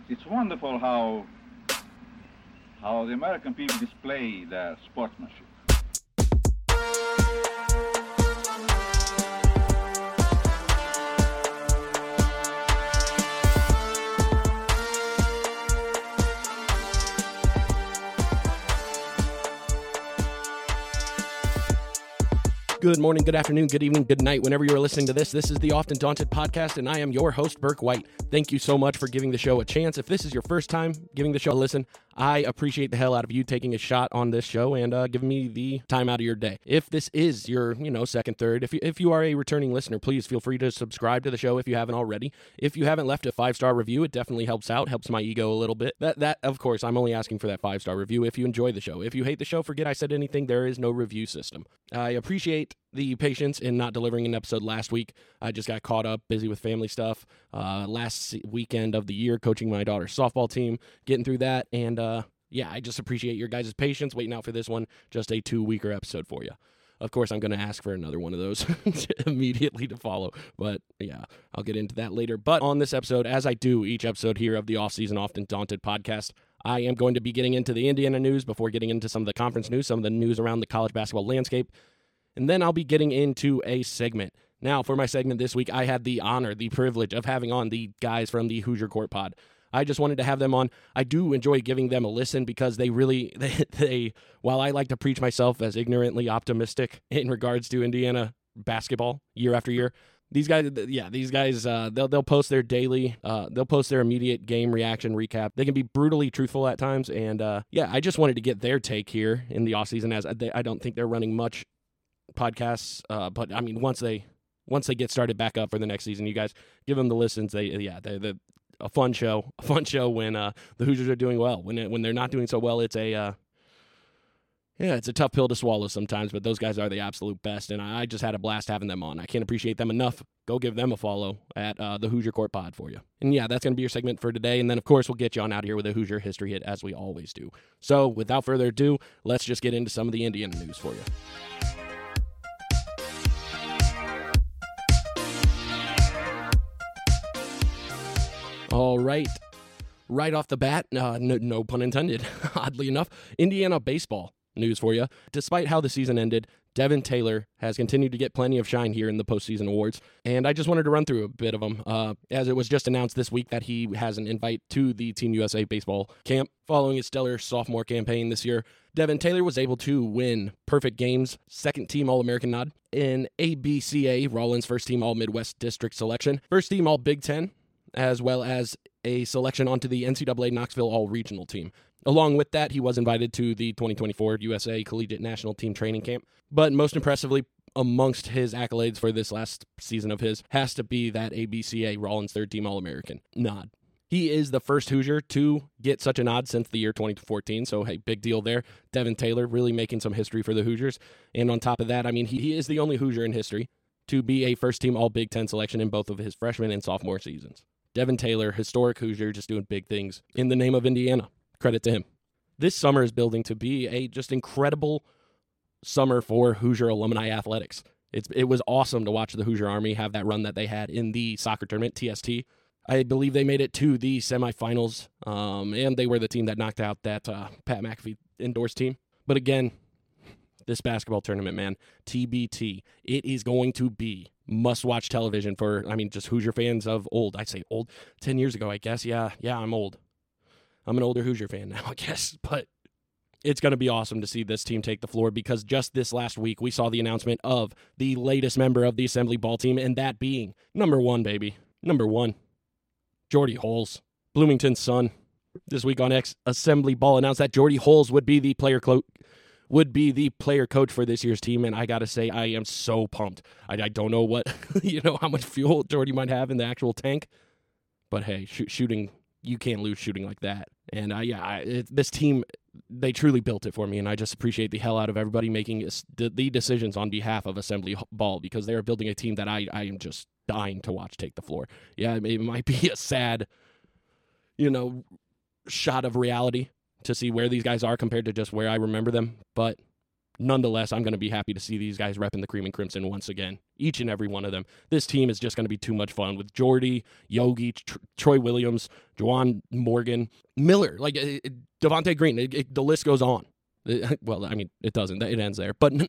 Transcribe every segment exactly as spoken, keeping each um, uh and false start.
it's wonderful how how the American people display their sportsmanship. Good morning, good afternoon, good evening, good night. Whenever you're listening to this, this is the Often Daunted Podcast, and I am your host, Burke White. Thank you so much for giving the show a chance. If this is your first time giving the show a listen, I appreciate the hell out of you taking a shot on this show and uh, giving me the time out of your day. If this is your, you know, second, third, if you, if you are a returning listener, please feel free to subscribe to the show if you haven't already. If you haven't left a five-star review, it definitely helps out, helps my ego a little bit. That, that of course, I'm only asking for that five-star review if you enjoy the show. If you hate the show, forget I said anything. There is no review system. I appreciate the patience in not delivering an episode last week. I just got caught up, busy with family stuff. Uh, last weekend of the year, coaching my daughter's softball team, getting through that, and uh, yeah, I just appreciate your guys' patience waiting out for this one. Just a two-weeker episode for you. Of course, I'm going to ask for another one of those immediately to follow, but yeah, I'll get into that later. But on this episode, as I do each episode here of the Off-Season Often Daunted podcast, I am going to be getting into the Indiana news before getting into some of the conference news, some of the news around the college basketball landscape, and then I'll be getting into a segment. Now, for my segment this week, I had the honor, the privilege of having on the guys from the Hoosier Court Pod. I just wanted to have them on. I do enjoy giving them a listen because they really, they, they while I like to preach myself as ignorantly optimistic in regards to Indiana basketball year after year, these guys, yeah, these guys, uh, they'll they'll post their daily, uh, they'll post their immediate game reaction recap. They can be brutally truthful at times, and uh, yeah, I just wanted to get their take here in the offseason, as they, I don't think they're running much podcasts, uh, but I mean, once they once they get started back up for the next season, you guys give them the listens. They, yeah, they the. A fun show, a fun show when uh, the Hoosiers are doing well. When it, when they're not doing so well, it's a uh, yeah, it's a tough pill to swallow sometimes. But those guys are the absolute best, and I just had a blast having them on. I can't appreciate them enough. Go give them a follow at uh, the Hoosier Court Pod for you. And yeah, that's going to be your segment for today. And then of course we'll get you on out here with a Hoosier history hit as we always do. So without further ado, let's just get into some of the Indiana news for you. All right. Right off the bat, uh, no, no pun intended, oddly enough, Indiana baseball news for you. Despite how the season ended, Devin Taylor has continued to get plenty of shine here in the postseason awards, and I just wanted to run through a bit of them, uh, as it was just announced this week that he has an invite to the Team U S A baseball camp. Following his stellar sophomore campaign this year, Devin Taylor was able to win Perfect Games second-team All-American nod, an A B C A Rollins first-team All-Midwest District selection, first-team All-Big Ten, as well as a selection onto the N C double A Knoxville All-Regional team. Along with that, he was invited to the twenty twenty-four U S A Collegiate National Team Training Camp. But most impressively, amongst his accolades for this last season of his, has to be that A B C A Rollins third-team All-American nod. He is the first Hoosier to get such a nod since the year twenty fourteen, so hey, big deal there. Devin Taylor really making some history for the Hoosiers. And on top of that, I mean, he, he is the only Hoosier in history to be a first-team All-Big Ten selection in both of his freshman and sophomore seasons. Devin Taylor, historic Hoosier, just doing big things in the name of Indiana. Credit to him. This summer is building to be a just incredible summer for Hoosier alumni athletics. It's It was awesome to watch the Hoosier Army have that run that they had in the soccer tournament, T S T. I believe they made it to the semifinals, um, and they were the team that knocked out that uh, Pat McAfee endorsed team. But again, this basketball tournament, man, T B T, it is going to be must-watch television for, I mean, just Hoosier fans of old. I say old, ten years ago, I guess. Yeah, yeah, I'm old. I'm an older Hoosier fan now, I guess. But it's going to be awesome to see this team take the floor because just this last week, we saw the announcement of the latest member of the Assembly Ball team, and that being number one, baby. Number one, Jordy Holes, Bloomington's son. This week on X, Assembly Ball announced that Jordy Holes would be the player clo- would be the player coach for this year's team, and I gotta say, I am so pumped. I, I don't know what, you know, how much fuel Jordy might have in the actual tank, but hey, sh- shooting, you can't lose shooting like that. And uh, yeah, I, it, this team, they truly built it for me, and I just appreciate the hell out of everybody making the, the decisions on behalf of Assembly Ball because they are building a team that I, I am just dying to watch take the floor. Yeah, it, it might be a sad, you know, shot of reality to see where these guys are compared to just where I remember them. But nonetheless, I'm going to be happy to see these guys repping the cream and crimson once again, each and every one of them. This team is just going to be too much fun with Jordy, Yogi, Tr- Troy Williams, Juwan Morgan, Miller, like uh, Devontae Green. It, it, the list goes on. It, well, I mean, it doesn't. It ends there. But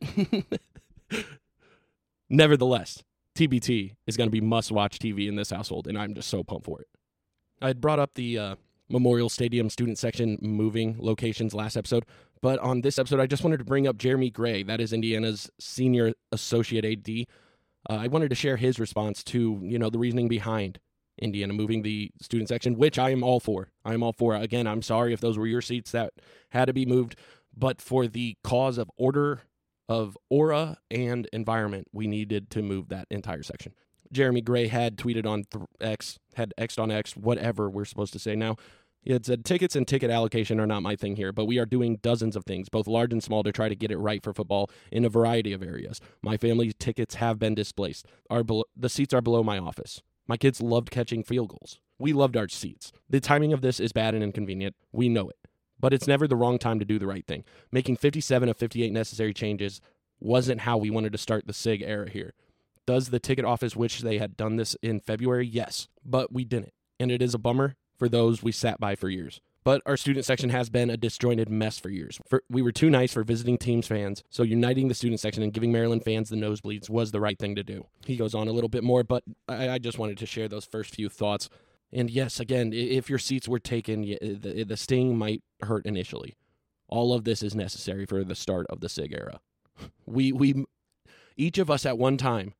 nevertheless, T B T is going to be must-watch T V in this household, and I'm just so pumped for it. I had brought up the uh, Memorial Stadium student section moving locations last episode, but on this episode, I just wanted to bring up Jeremy Gray. That is Indiana's senior associate A D. Uh, I wanted to share his response to, you know, the reasoning behind Indiana moving the student section, which I am all for. I am all for. Again, I'm sorry if those were your seats that had to be moved, but for the cause of order, of aura, and environment, we needed to move that entire section. Jeremy Gray had tweeted on th- X, had X'd on X, whatever we're supposed to say now. He had said, tickets and ticket allocation are not my thing here, but we are doing dozens of things, both large and small, to try to get it right for football in a variety of areas. My family's tickets have been displaced. Our be- the seats are below my office. My kids loved catching field goals. We loved our seats. The timing of this is bad and inconvenient. We know it. But it's never the wrong time to do the right thing. Making fifty-seven of fifty-eight necessary changes wasn't how we wanted to start the SIG era here. Does the ticket office wish they had done this in February? Yes, but we didn't. And it is a bummer for those we sat by for years. But our student section has been a disjointed mess for years. For, we were too nice for visiting teams fans, so uniting the student section and giving Maryland fans the nosebleeds was the right thing to do. He goes on a little bit more, but I, I just wanted to share those first few thoughts. And yes, again, if your seats were taken, the, the sting might hurt initially. All of this is necessary for the start of the SIG era. We, we, each of us at one time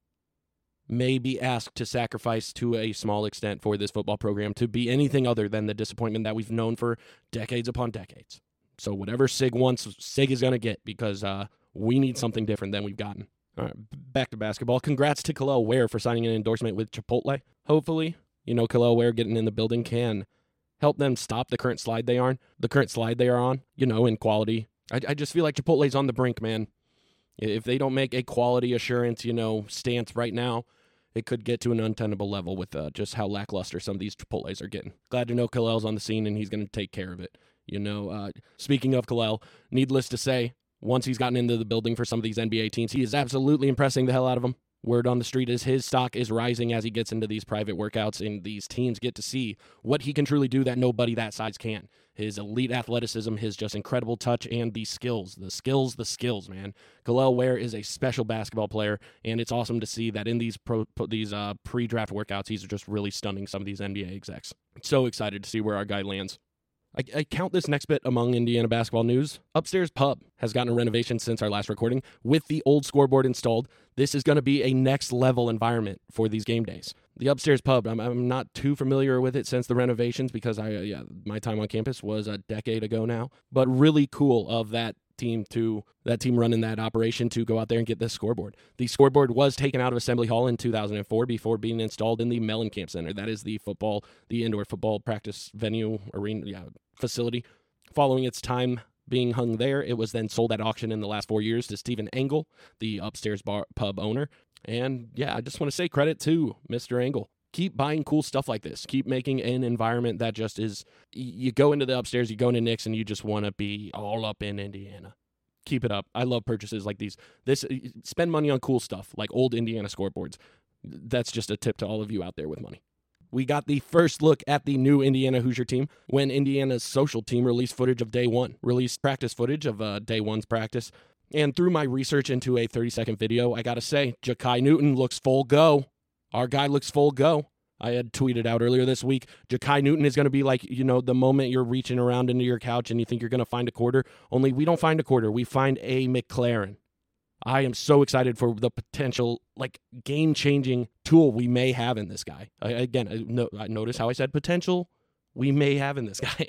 may be asked to sacrifice to a small extent for this football program to be anything other than the disappointment that we've known for decades upon decades. So whatever SIG wants, SIG is going to get, because uh, we need something different than we've gotten. All right, back to basketball. Congrats to Kel'el Ware for signing an endorsement with Chipotle. Hopefully, you know, Kel'el Ware getting in the building can help them stop the current slide they are on, the current slide they are on, you know, in quality. I, I just feel like Chipotle's on the brink, man. If they don't make a quality assurance, you know, stance right now, it could get to an untenable level with uh, just how lackluster some of these Chipotles are getting. Glad to know Kel'el's on the scene and he's going to take care of it. You know, uh, speaking of Kel'el, needless to say, once he's gotten into the building for some of these N B A teams, he is absolutely impressing the hell out of them. Word on the street is his stock is rising as he gets into these private workouts, and these teams get to see what he can truly do that nobody that size can. His elite athleticism, his just incredible touch, and the skills. The skills, the skills, man. Kel'el Ware is a special basketball player, and it's awesome to see that in these pro, these uh, pre-draft workouts, he's just really stunning some of these N B A execs. So excited to see where our guy lands. I, I count this next bit among Indiana basketball news. Upstairs Pub has gotten a renovation since our last recording. With the old scoreboard installed, this is going to be a next-level environment for these game days. The Upstairs Pub, I'm, I'm not too familiar with it since the renovations because I, uh, yeah, my time on campus was a decade ago now. But really cool of that team to that team running that operation to go out there and get this scoreboard. The scoreboard was taken out of Assembly Hall in two thousand four before being installed in the Mellencamp Center. That is the football, the indoor football practice venue, arena, yeah, facility. Following its time being hung there, it was then sold at auction in the last four years to Stephen Engel, the Upstairs bar, Pub owner. And yeah, I just want to say credit to Mister Engel. Keep buying cool stuff like this. Keep making an environment that just is, you go into the Upstairs, you go into Nick's, and you just want to be all up in Indiana. Keep it up. I love purchases like these. This spend money on cool stuff like old Indiana scoreboards. That's just a tip to all of you out there with money. We got the first look at the new Indiana Hoosier team when Indiana's social team released footage of day one, released practice footage of uh, day one's practice. And through my research into a thirty-second video, I got to say, Ja'Kai Newton looks full go. Our guy looks full go. I had tweeted out earlier this week, Ja'Kai Newton is going to be like, you know, the moment you're reaching around into your couch and you think you're going to find a quarter, only we don't find a quarter. We find a McLaren. I am so excited for the potential, like, game-changing tool we may have in this guy. I, again, I, no, I notice how I said potential we may have in this guy.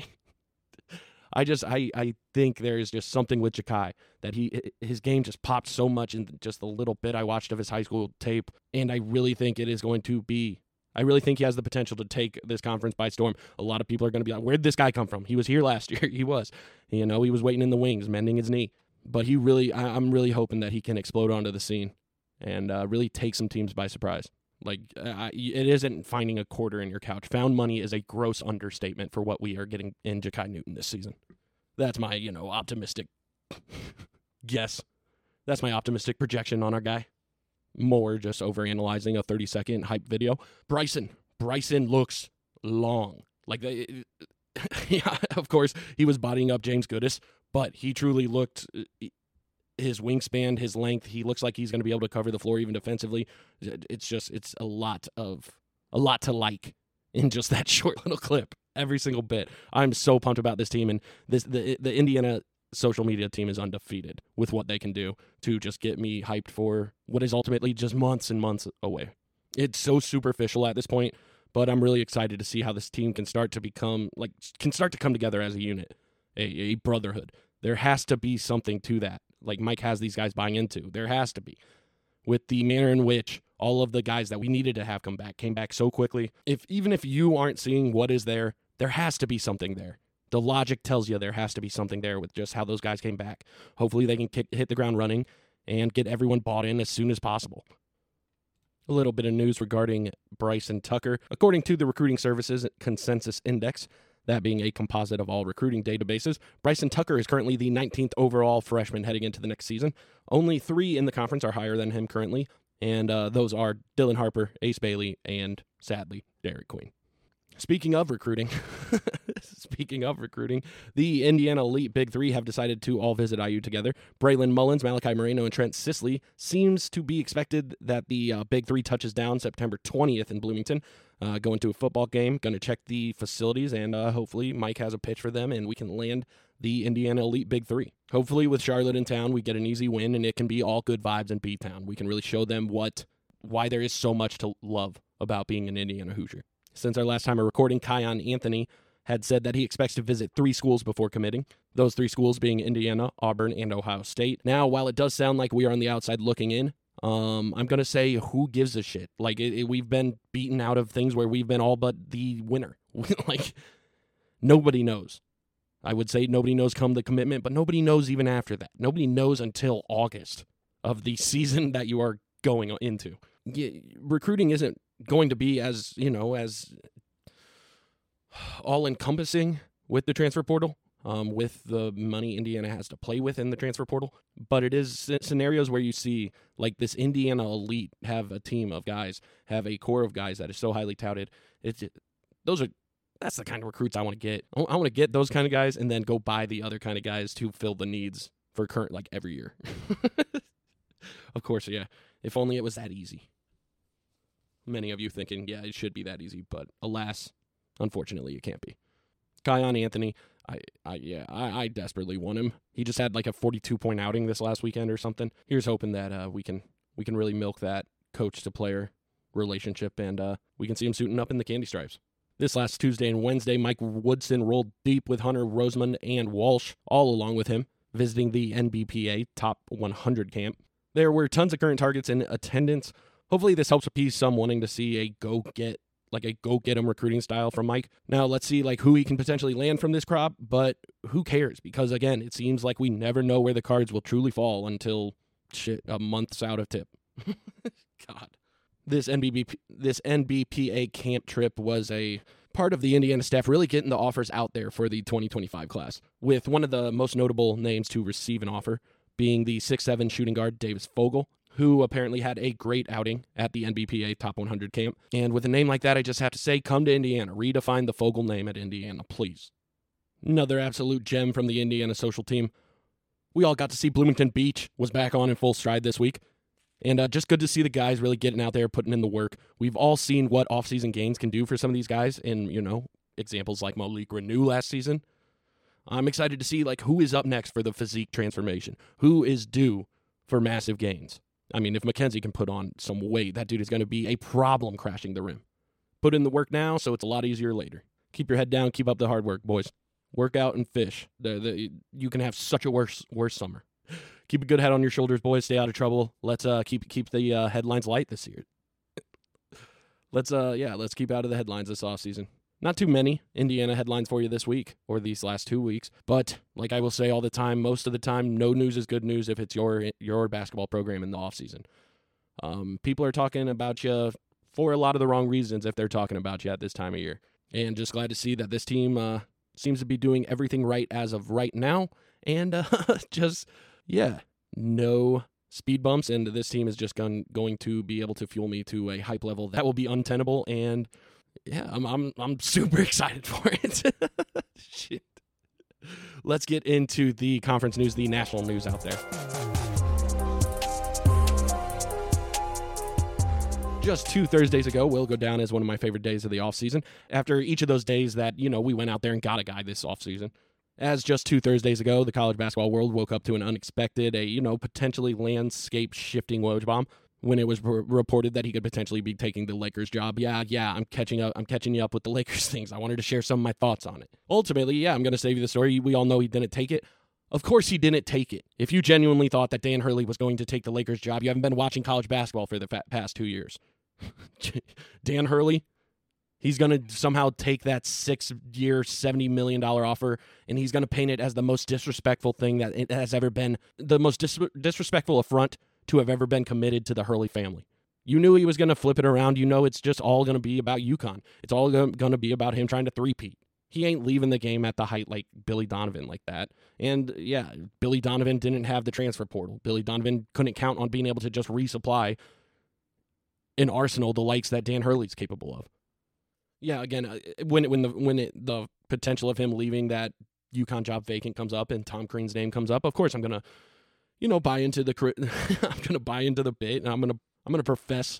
I just, I, I think there is just something with Ja'Kai that he, his game just popped so much in just the little bit I watched of his high school tape, and I really think it is going to be, I really think he has the potential to take this conference by storm. A lot of people are going to be like, where'd this guy come from? He was here last year. He was, you know, he was waiting in the wings, mending his knee. But he really, I, I'm really hoping that he can explode onto the scene and uh, really take some teams by surprise. Like, uh, it isn't finding a quarter in your couch. Found money is a gross understatement for what we are getting in Ja'Kai Newton this season. That's my, you know, optimistic guess. That's my optimistic projection on our guy. More just overanalyzing a thirty-second hype video. Bryson. Bryson looks long. Like, they, yeah, of course, he was bodying up James Goodis, but he truly looked, his wingspan, his length, he looks like he's going to be able to cover the floor even defensively. It's just, it's a lot of, a lot to like in just that short little clip. Every single bit. I'm so pumped about this team, and this the the Indiana social media team is undefeated with what they can do to just get me hyped for what is ultimately just months and months away. It's so superficial at this point, but I'm really excited to see how this team can start to become, like, can start to come together as a unit, a, a brotherhood. There has to be something to that, like Mike has these guys buying into. There has to be. With the manner in which all of the guys that we needed to have come back came back so quickly. If even if you aren't seeing what is there, there has to be something there. The logic tells you there has to be something there with just how those guys came back. Hopefully they can kick, hit the ground running and get everyone bought in as soon as possible. A little bit of news regarding Bryson Tucker. According to the Recruiting Services Consensus Index, that being a composite of all recruiting databases, Bryson Tucker is currently the nineteenth overall freshman heading into the next season. Only three in the conference are higher than him currently, and uh, those are Dylan Harper, Ace Bailey, and, sadly, Derek Queen. Speaking of recruiting, speaking of recruiting, the Indiana Elite Big Three have decided to all visit I U together. Braylon Mullins, Malachi Moreno, and Trent Sisley seems to be expected that the uh, Big Three touches down September twentieth in Bloomington. Uh, going to a football game, going to check the facilities, and uh, hopefully Mike has a pitch for them, and we can land the Indiana Elite Big Three. Hopefully with Charlotte in town, we get an easy win, and it can be all good vibes in B-Town. We can really show them what, why there is so much to love about being an Indiana Hoosier. Since our last time of recording, Kion Anthony had said that he expects to visit three schools before committing, those three schools being Indiana, Auburn, and Ohio State. Now, while it does sound like we are on the outside looking in, um, I'm going to say who gives a shit? Like, it, it, we've been beaten out of things where we've been all but the winner. Like, nobody knows. I would say nobody knows come the commitment, but nobody knows even after that. Nobody knows until August of the season that you are going into. Yeah, recruiting isn't going to be as, you know, as all-encompassing with the transfer portal, um, with the money Indiana has to play with in the transfer portal. But it is scenarios where you see, like, this Indiana Elite have a team of guys, have a core of guys that is so highly touted. It's those are that's the kind of recruits I want to get. I want to get those kind of guys and then go buy the other kind of guys to fill the needs for current, like, every year. Of course, yeah. If only it was that easy. Many of you thinking, yeah, it should be that easy, but alas, unfortunately, it can't be. Kion Anthony, I, I yeah, I, I desperately want him. He just had like a forty-two point outing this last weekend or something. Here's hoping that uh, we can we can really milk that coach to player relationship, and uh, we can see him suiting up in the candy stripes. This last Tuesday and Wednesday, Mike Woodson rolled deep with Hunter Rosemond and Walsh, all along with him, visiting the N B P A Top one hundred camp. There were tons of current targets in attendance. Hopefully this helps appease some wanting to see a go-get, like a go-get-em recruiting style from Mike. Now, let's see like who he can potentially land from this crop, but who cares? Because, again, it seems like we never know where the cards will truly fall until, shit, a month's out of tip. God. This N B B P, this N B P A camp trip was a part of the Indiana staff really getting the offers out there for the twenty twenty-five class, with one of the most notable names to receive an offer being the six seven shooting guard Davis Fogel, who apparently had a great outing at the N B P A Top one hundred camp. And with a name like that, I just have to say, come to Indiana. Redefine the Fogel name at Indiana, please. Another absolute gem from the Indiana social team. We all got to see Bloomington Beach was back on in full stride this week. And uh, just good to see the guys really getting out there, putting in the work. We've all seen what offseason gains can do for some of these guys in, you know, examples like Malik Renew last season. I'm excited to see, like, who is up next for the physique transformation. Who is due for massive gains. I mean, if Mackenzie can put on some weight, that dude is going to be a problem crashing the rim. Put in the work now, so it's a lot easier later. Keep your head down, keep up the hard work, boys. Work out and fish. The, the, you can have such a worse worse summer. Keep a good head on your shoulders, boys. Stay out of trouble. Let's uh, keep keep the uh, headlines light this year. let's uh yeah, let's keep out of the headlines this offseason. Not too many Indiana headlines for you this week or these last two weeks, but like I will say all the time, most of the time, no news is good news if it's your your basketball program in the offseason. Um, people are talking about you for a lot of the wrong reasons if they're talking about you at this time of year. And just glad to see that this team uh, seems to be doing everything right as of right now. And uh, just, yeah, no speed bumps, and this team is just going, going to be able to fuel me to a hype level that will be untenable, and yeah, I'm I'm I'm super excited for it. Shit. Let's get into the conference news, the national news out there. Just two Thursdays ago will go down as one of my favorite days of the offseason. After each of those days that, you know, we went out there and got a guy this offseason. As just two Thursdays ago, the college basketball world woke up to an unexpected, a, you know, potentially landscape-shifting Woj bomb when it was r- reported that he could potentially be taking the Lakers job. Yeah, yeah, I'm catching up. I'm catching you up with the Lakers things. I wanted to share some of my thoughts on it. Ultimately, yeah, I'm going to save you the story. We all know he didn't take it. Of course he didn't take it. If you genuinely thought that Dan Hurley was going to take the Lakers job, you haven't been watching college basketball for the fa- past two years. Dan Hurley, he's going to somehow take that six-year, seventy million dollars offer, and he's going to paint it as the most disrespectful thing that it has ever been, the most dis- disrespectful affront to have ever been committed to the Hurley family. You knew he was going to flip it around. You know it's just all going to be about UConn. It's all going to be about him trying to three-peat. He ain't leaving the game at the height like Billy Donovan like that. And, yeah, Billy Donovan didn't have the transfer portal. Billy Donovan couldn't count on being able to just resupply an arsenal the likes that Dan Hurley's capable of. Yeah, again, when it, when the when it, the potential of him leaving that UConn job vacant comes up and Tom Crean's name comes up, of course I'm gonna, you know, buy into the I'm gonna buy into the bit, and I'm gonna I'm gonna profess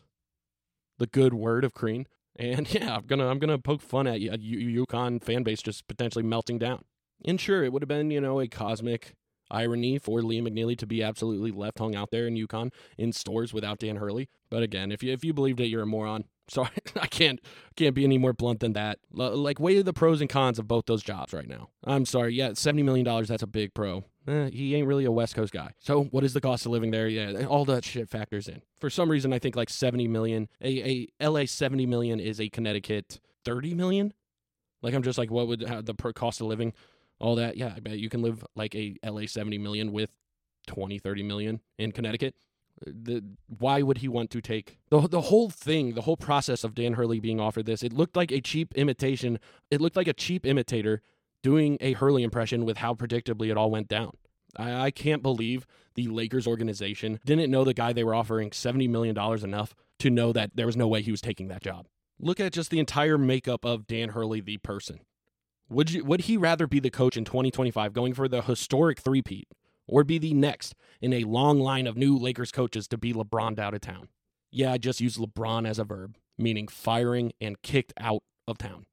the good word of Crean, and yeah, I'm gonna I'm gonna poke fun at a UConn fan base just potentially melting down. And sure, it would have been, you know, a cosmic irony for Liam McNeely to be absolutely left hung out there in UConn in stores without Dan Hurley. But again, if you if you believed it, you're a moron. Sorry, I can't can't be any more blunt than that. L- like, weigh the pros and cons of both those jobs right now. I'm sorry, yeah, seventy million dollars, that's a big pro. Eh, he ain't really a West Coast guy. So what is the cost of living there? Yeah, all that shit factors in. For some reason, I think like seventy million dollars, a, a L A seventy million dollars is a Connecticut thirty million dollars? Like, I'm just like, what would how the per cost of living, all that? Yeah, I bet you can live like a L A seventy million dollars with twenty, thirty million dollars in Connecticut. The why would he want to take the the whole thing, the whole process of Dan Hurley being offered this? It looked like a cheap imitation. It looked like a cheap imitator doing a Hurley impression with how predictably it all went down. I, I can't believe the Lakers organization didn't know the guy they were offering seventy million dollars enough to know that there was no way he was taking that job. Look at just the entire makeup of Dan Hurley, the person. Would you would he rather be the coach in twenty twenty-five going for the historic three-peat, or be the next in a long line of new Lakers coaches to be LeBron'd out of town? Yeah, I just used LeBron as a verb, meaning firing and kicked out of town.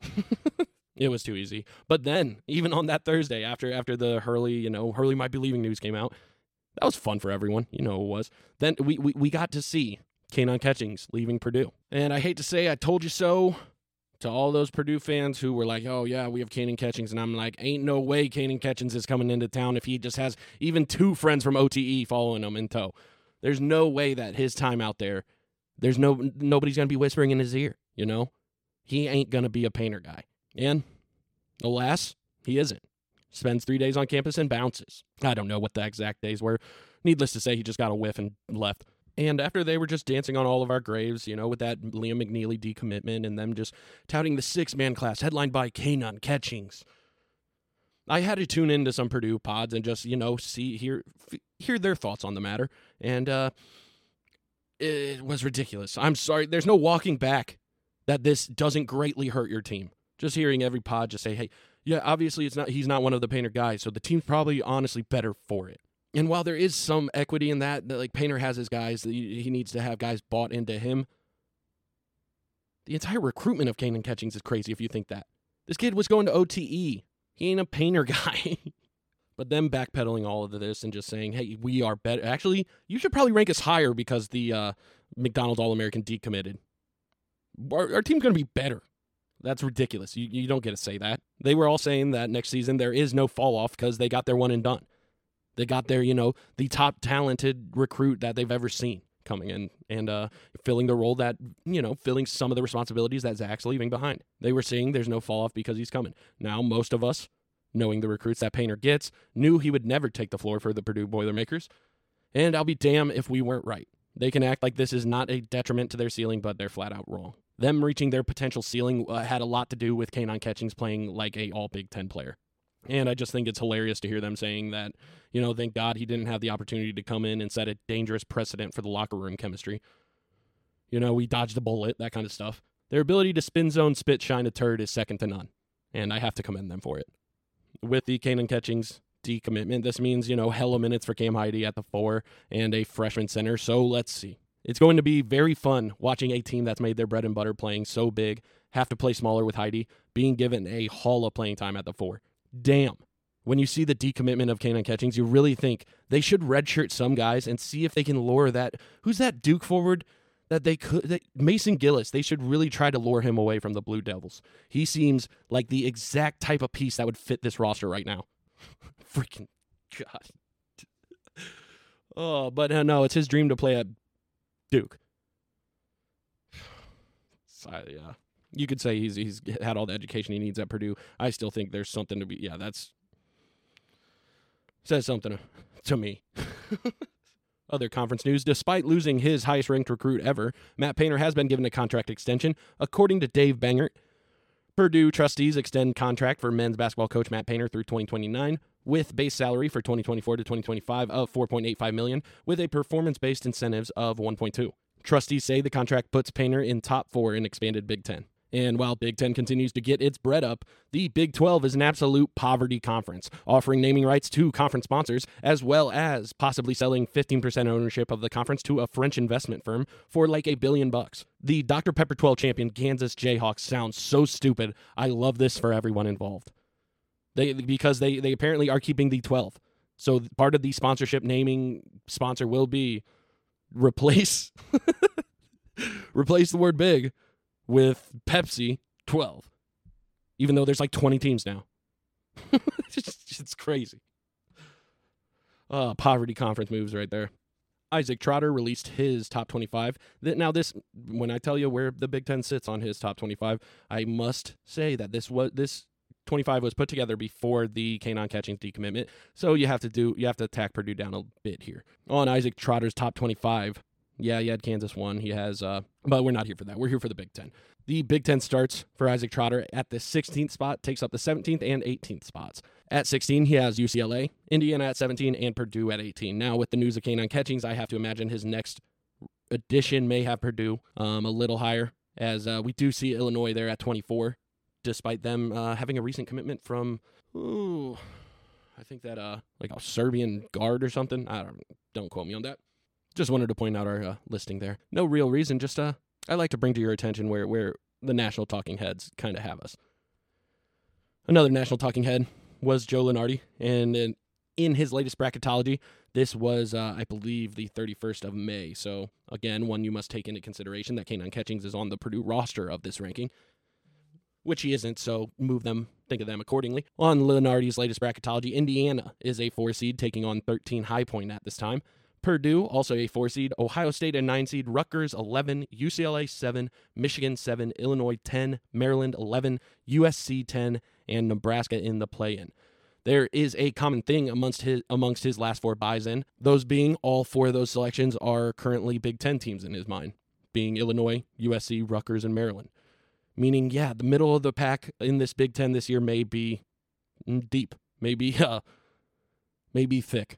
It was too easy. But then, even on that Thursday, after after the Hurley, you know, Hurley might be leaving news came out, that was fun for everyone. You know it was. Then we, we, we got to see Kaynon Catchings leaving Purdue. And I hate to say I told you so to all those Purdue fans who were like, oh, yeah, we have Kaynon Catchings. And I'm like, ain't no way Kaynon Catchings is coming into town if he just has even two friends from O T E following him in tow. There's no way that his time out there, there's no nobody's going to be whispering in his ear, you know? He ain't going to be a Painter guy. And alas, he isn't. Spends three days on campus and bounces. I don't know what the exact days were. Needless to say, he just got a whiff and left. And after they were just dancing on all of our graves, you know, with that Liam McNeely decommitment and them just touting the six-man class headlined by Kaynon Catchings, I had to tune into some Purdue pods and just, you know, see, hear, hear their thoughts on the matter. And uh, it was ridiculous. I'm sorry. There's no walking back that this doesn't greatly hurt your team. Just hearing every pod just say, hey, yeah, obviously it's not. He's not one of the Painter guys, so the team's probably honestly better for it. And while there is some equity in that, that like Painter has his guys, that he needs to have guys bought into him, the entire recruitment of Kaynon Catchings is crazy if you think that. This kid was going to O T E. He ain't a Painter guy. But them backpedaling all of this and just saying, hey, we are better. Actually, you should probably rank us higher because the uh, McDonald's All-American decommitted. Our, our team's going to be better. That's ridiculous. You you don't get to say that. They were all saying that next season there is no fall off because they got their one and done. They got their, you know, the top talented recruit that they've ever seen coming in and uh, filling the role that, you know, filling some of the responsibilities that Zach's leaving behind. They were saying there's no fall off because he's coming. Now, most of us, knowing the recruits that Painter gets, knew he would never take the floor for the Purdue Boilermakers. And I'll be damned if we weren't right. They can act like this is not a detriment to their ceiling, but they're flat out wrong. Them reaching their potential ceiling uh, had a lot to do with Kaynon Catchings playing like a all Big Ten player. And I just think it's hilarious to hear them saying that, you know, thank God he didn't have the opportunity to come in and set a dangerous precedent for the locker room chemistry. You know, we dodged a bullet, that kind of stuff. Their ability to spin zone, spit, shine a turd is second to none, and I have to commend them for it. With the Kanan Catchings decommitment, this means, you know, hella minutes for Cam Heide at the four and a freshman center, so let's see. It's going to be very fun watching a team that's made their bread and butter playing so big have to play smaller with Heide, being given a haul of playing time at the four. Damn. When you see the decommitment of Kanan Catchings, you really think they should redshirt some guys and see if they can lure that. Who's that Duke forward that they could? That, Mason Gillis. They should really try to lure him away from the Blue Devils. He seems like the exact type of piece that would fit this roster right now. Freaking God. Oh, but uh, no, it's his dream to play at Duke. So, yeah. You could say he's he's had all the education he needs at Purdue. I still think there's something to be, yeah, that's, says something to me. Other conference news, despite losing his highest-ranked recruit ever, Matt Painter has been given a contract extension. According to Dave Bangert, Purdue trustees extend contract for men's basketball coach Matt Painter through twenty twenty-nine, with base salary for twenty twenty-four to twenty twenty-five of four point eight five million dollars, with a performance-based incentives of one point two. Trustees say the contract puts Painter in top four in expanded Big Ten. And while Big Ten continues to get its bread up, the Big twelve is an absolute poverty conference, offering naming rights to conference sponsors, as well as possibly selling fifteen percent ownership of the conference to a French investment firm for like a billion bucks. The Doctor Pepper twelve champion Kansas Jayhawks sounds so stupid. I love this for everyone involved. They because they, they apparently are keeping the twelve. So part of the sponsorship naming sponsor will be replace replace the word big with Pepsi twelve, even though there's like twenty teams now. it's, just, it's crazy. Uh, poverty conference moves right there. Isaac Trotter released his top twenty-five. Now this, when I tell you where the Big Ten sits on his top twenty-five, I must say that this was this twenty-five was put together before the Kanan Catchings decommitment, so you have to do you have to tack Purdue down a bit here. On Isaac Trotter's top twenty-five, yeah, he had Kansas one. He has, uh, but we're not here for that. We're here for the Big Ten. The Big Ten starts for Isaac Trotter at the sixteenth spot, takes up the seventeenth and eighteenth spots. At sixteen, he has U C L A, Indiana at seventeen, and Purdue at eighteen. Now, with the news of Kanan Catchings, I have to imagine his next addition may have Purdue um, a little higher, as uh, we do see Illinois there at twenty-four, despite them uh, having a recent commitment from, ooh, I think that uh, like a Serbian guard or something. I don't, don't quote me on that. Just wanted to point out our uh, listing there. No real reason, just uh, I like to bring to your attention where, where the national talking heads kind of have us. Another national talking head was Joe Lunardi, and in, in his latest bracketology, this was, uh, I believe, the thirty-first of May. So, again, one you must take into consideration that Kanan Catchings is on the Purdue roster of this ranking, which he isn't, so move them, think of them accordingly. On Lunardi's latest bracketology, Indiana is a four seed, taking on thirteen High Point at this time. Purdue, also a four seed, Ohio State a nine seed, Rutgers eleven, U C L A seven, Michigan seven, Illinois ten, Maryland eleven, U S C ten, and Nebraska in the play-in. There is a common thing amongst his amongst his last four buys in, those being all four of those selections are currently Big Ten teams in his mind, being Illinois, U S C, Rutgers, and Maryland. Meaning, yeah, the middle of the pack in this Big Ten this year may be deep, maybe, uh, maybe thick.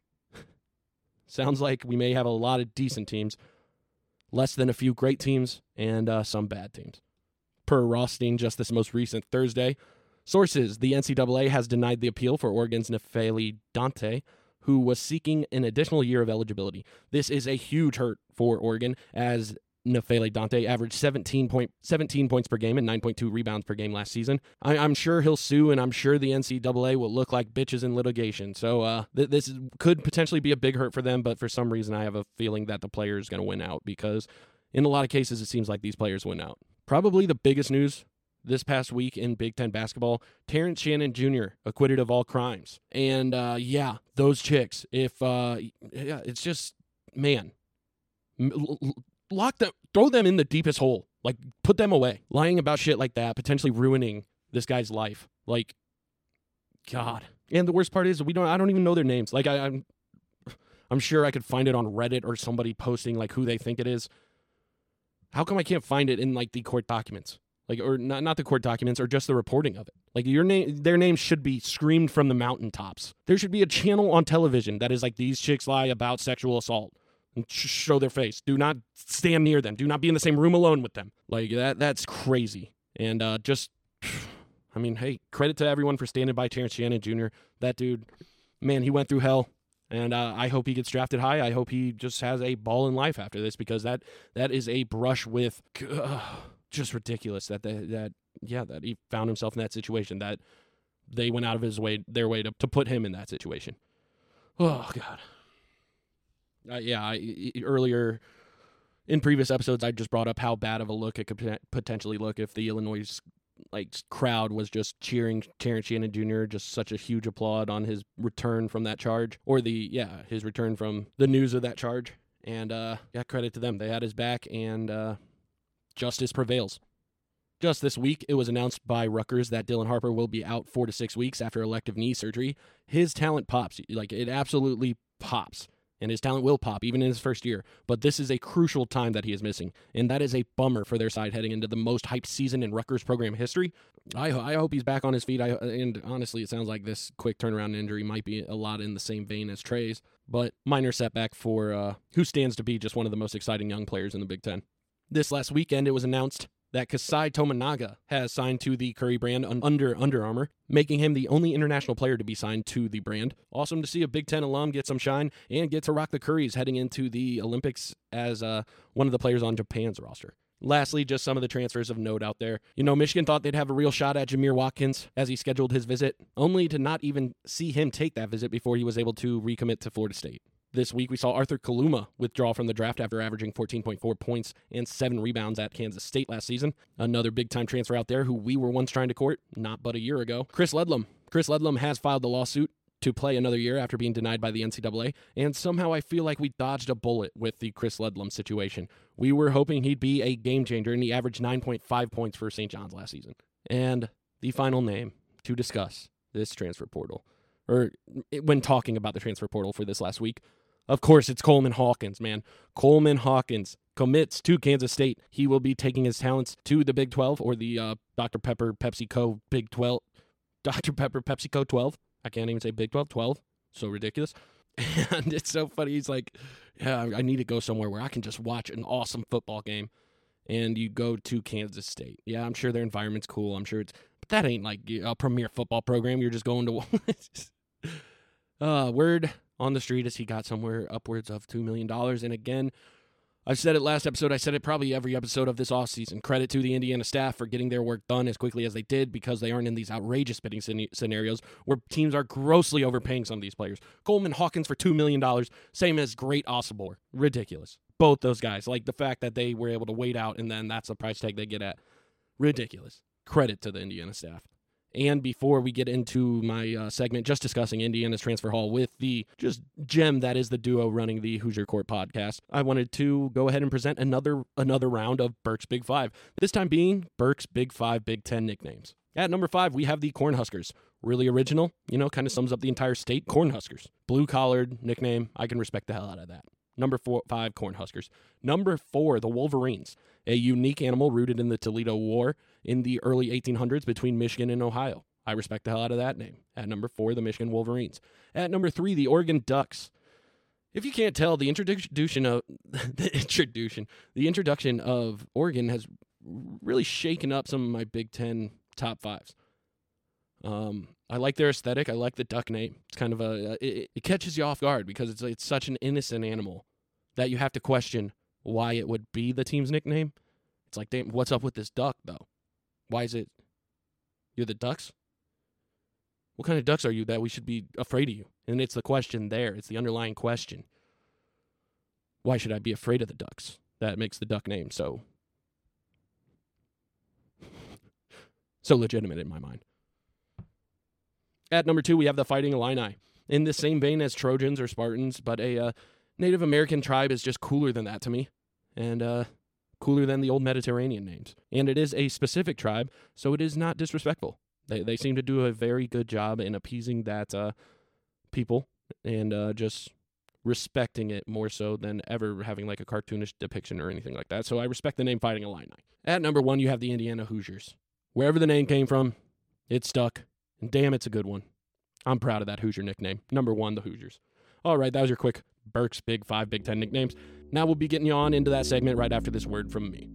Sounds like we may have a lot of decent teams, less than a few great teams, and uh, some bad teams. Per Rothstein, just this most recent Thursday, sources, the N C double A has denied the appeal for Oregon's Nefeli Dante, who was seeking an additional year of eligibility. This is a huge hurt for Oregon, as Nefeli Dante averaged seventeen, point, seventeen points per game and nine point two rebounds per game last season. I, I'm sure he'll sue, and I'm sure the N C double A will look like bitches in litigation. So uh, th- this is, could potentially be a big hurt for them, but for some reason I have a feeling that the player is going to win out, because in a lot of cases it seems like these players win out. Probably the biggest news this past week in Big Ten basketball, Terrence Shannon Junior acquitted of all crimes. And uh, yeah, those chicks, if, uh, yeah, it's just, man, l- l- lock them, throw them in the deepest hole. Like, put them away. Lying about shit like that, potentially ruining this guy's life. Like, God. And the worst part is we don't. I don't even know their names. Like, I, I'm, I'm sure I could find it on Reddit or somebody posting like who they think it is. How come I can't find it in like the court documents? Like, or not, not the court documents, or just the reporting of it. Like, your name, their names should be screamed from the mountaintops. There should be a channel on television that is like, these chicks lie about sexual assault, and sh- show their face. Do not stand near them. Do not be in the same room alone with them. Like, that that's crazy. And uh, just, I mean, hey, credit to everyone for standing by Terrence Shannon Junior That dude, man, he went through hell. And uh, I hope he gets drafted high. I hope he just has a ball in life after this, because that that is a brush with uh, just ridiculous that they, that yeah that he found himself in that situation, that they went out of his way their way to, to put him in that situation. Oh God. Uh, yeah, I, earlier in previous episodes, I just brought up how bad of a look it could potentially look if the Illinois like crowd was just cheering Terrence Shannon Junior Just such a huge applaud on his return from that charge, or the yeah his return from the news of that charge. And uh, yeah, credit to them. They had his back, and uh, justice prevails. Just this week, it was announced by Rutgers that Dylan Harper will be out four to six weeks after elective knee surgery. His talent pops. Like, it absolutely pops. And his talent will pop, even in his first year. But this is a crucial time that he is missing, and that is a bummer for their side heading into the most hyped season in Rutgers program history. I, I hope he's back on his feet, I, and honestly, it sounds like this quick turnaround injury might be a lot in the same vein as Trey's, but minor setback for uh, who stands to be just one of the most exciting young players in the Big Ten. This last weekend, it was announced that Kasai Tominaga has signed to the Curry brand under Under Armour, making him the only international player to be signed to the brand. Awesome to see a Big Ten alum get some shine and get to rock the Currys heading into the Olympics as uh, one of the players on Japan's roster. Lastly, just some of the transfers of note out there. You know, Michigan thought they'd have a real shot at Jameer Watkins as he scheduled his visit, only to not even see him take that visit before he was able to recommit to Florida State. This week, we saw Arthur Kaluma withdraw from the draft after averaging fourteen point four points and seven rebounds at Kansas State last season. Another big-time transfer out there who we were once trying to court, not but a year ago. Chris Ledlum. Chris Ledlum has filed the lawsuit to play another year after being denied by the N C double A, and somehow I feel like we dodged a bullet with the Chris Ledlum situation. We were hoping he'd be a game-changer, and he averaged nine point five points for Saint John's last season. And the final name to discuss this transfer portal, or when talking about the transfer portal for this last week, of course, it's Coleman Hawkins, man. Coleman Hawkins commits to Kansas State. He will be taking his talents to the Big twelve, or the uh, Doctor Pepper PepsiCo Big twelve. Doctor Pepper PepsiCo twelve. I can't even say Big twelve. twelve. So ridiculous. And it's so funny. He's like, yeah, I need to go somewhere where I can just watch an awesome football game. And you go to Kansas State. Yeah, I'm sure their environment's cool. I'm sure it's, but that ain't like a premier football program. You're just going to. uh, word on the street is he got somewhere upwards of two million dollars. And again, I've said it last episode. I said it probably every episode of this offseason. Credit to the Indiana staff for getting their work done as quickly as they did, because they aren't in these outrageous bidding scenarios where teams are grossly overpaying some of these players. Coleman Hawkins for two million dollars, same as Great Osobor. Ridiculous. Both those guys. Like, the fact that they were able to wait out and then that's the price tag they get at. Ridiculous. Credit to the Indiana staff. And before we get into my uh, segment just discussing Indiana's transfer haul with the just gem that is the duo running the Hoosier Court podcast, I wanted to go ahead and present another another round of Burke's Big Five. This time being Burke's Big Five Big Ten nicknames. At number five, we have the Cornhuskers. Really original, you know, kind of sums up the entire state. Cornhuskers. Blue-collared nickname. I can respect the hell out of that. Number four, five, Cornhuskers. Number four, the Wolverines, a unique animal rooted in the Toledo War in the early eighteen hundreds between Michigan and Ohio. I respect the hell out of that name. At number four, the Michigan Wolverines. At number three, the Oregon Ducks. If you can't tell, the introduction of the introduction, the introduction of Oregon has really shaken up some of my Big Ten top fives. Um, I like their aesthetic. I like the duck name. It's kind of a it, it catches you off guard because it's it's such an innocent animal that you have to question why it would be the team's nickname. It's like, damn, what's up with this duck though? Why is it? You're the Ducks? What kind of ducks are you that we should be afraid of you? And it's the question there. It's the underlying question. Why should I be afraid of the Ducks? That makes the duck name so so legitimate in my mind. At number two, we have the Fighting Illini. In the same vein as Trojans or Spartans, but a uh, Native American tribe is just cooler than that to me. And uh, cooler than the old Mediterranean names. And it is a specific tribe, so it is not disrespectful. They they seem to do a very good job in appeasing that uh, people and uh, just respecting it more so than ever having like a cartoonish depiction or anything like that. So I respect the name Fighting Illini. At number one, you have the Indiana Hoosiers. Wherever the name came from, it stuck. And damn, it's a good one. I'm proud of that Hoosier nickname. Number one, the Hoosiers. All right, that was your quick Burke's Big Five Big Ten nicknames. Now we'll be getting you on into that segment right after this word from me.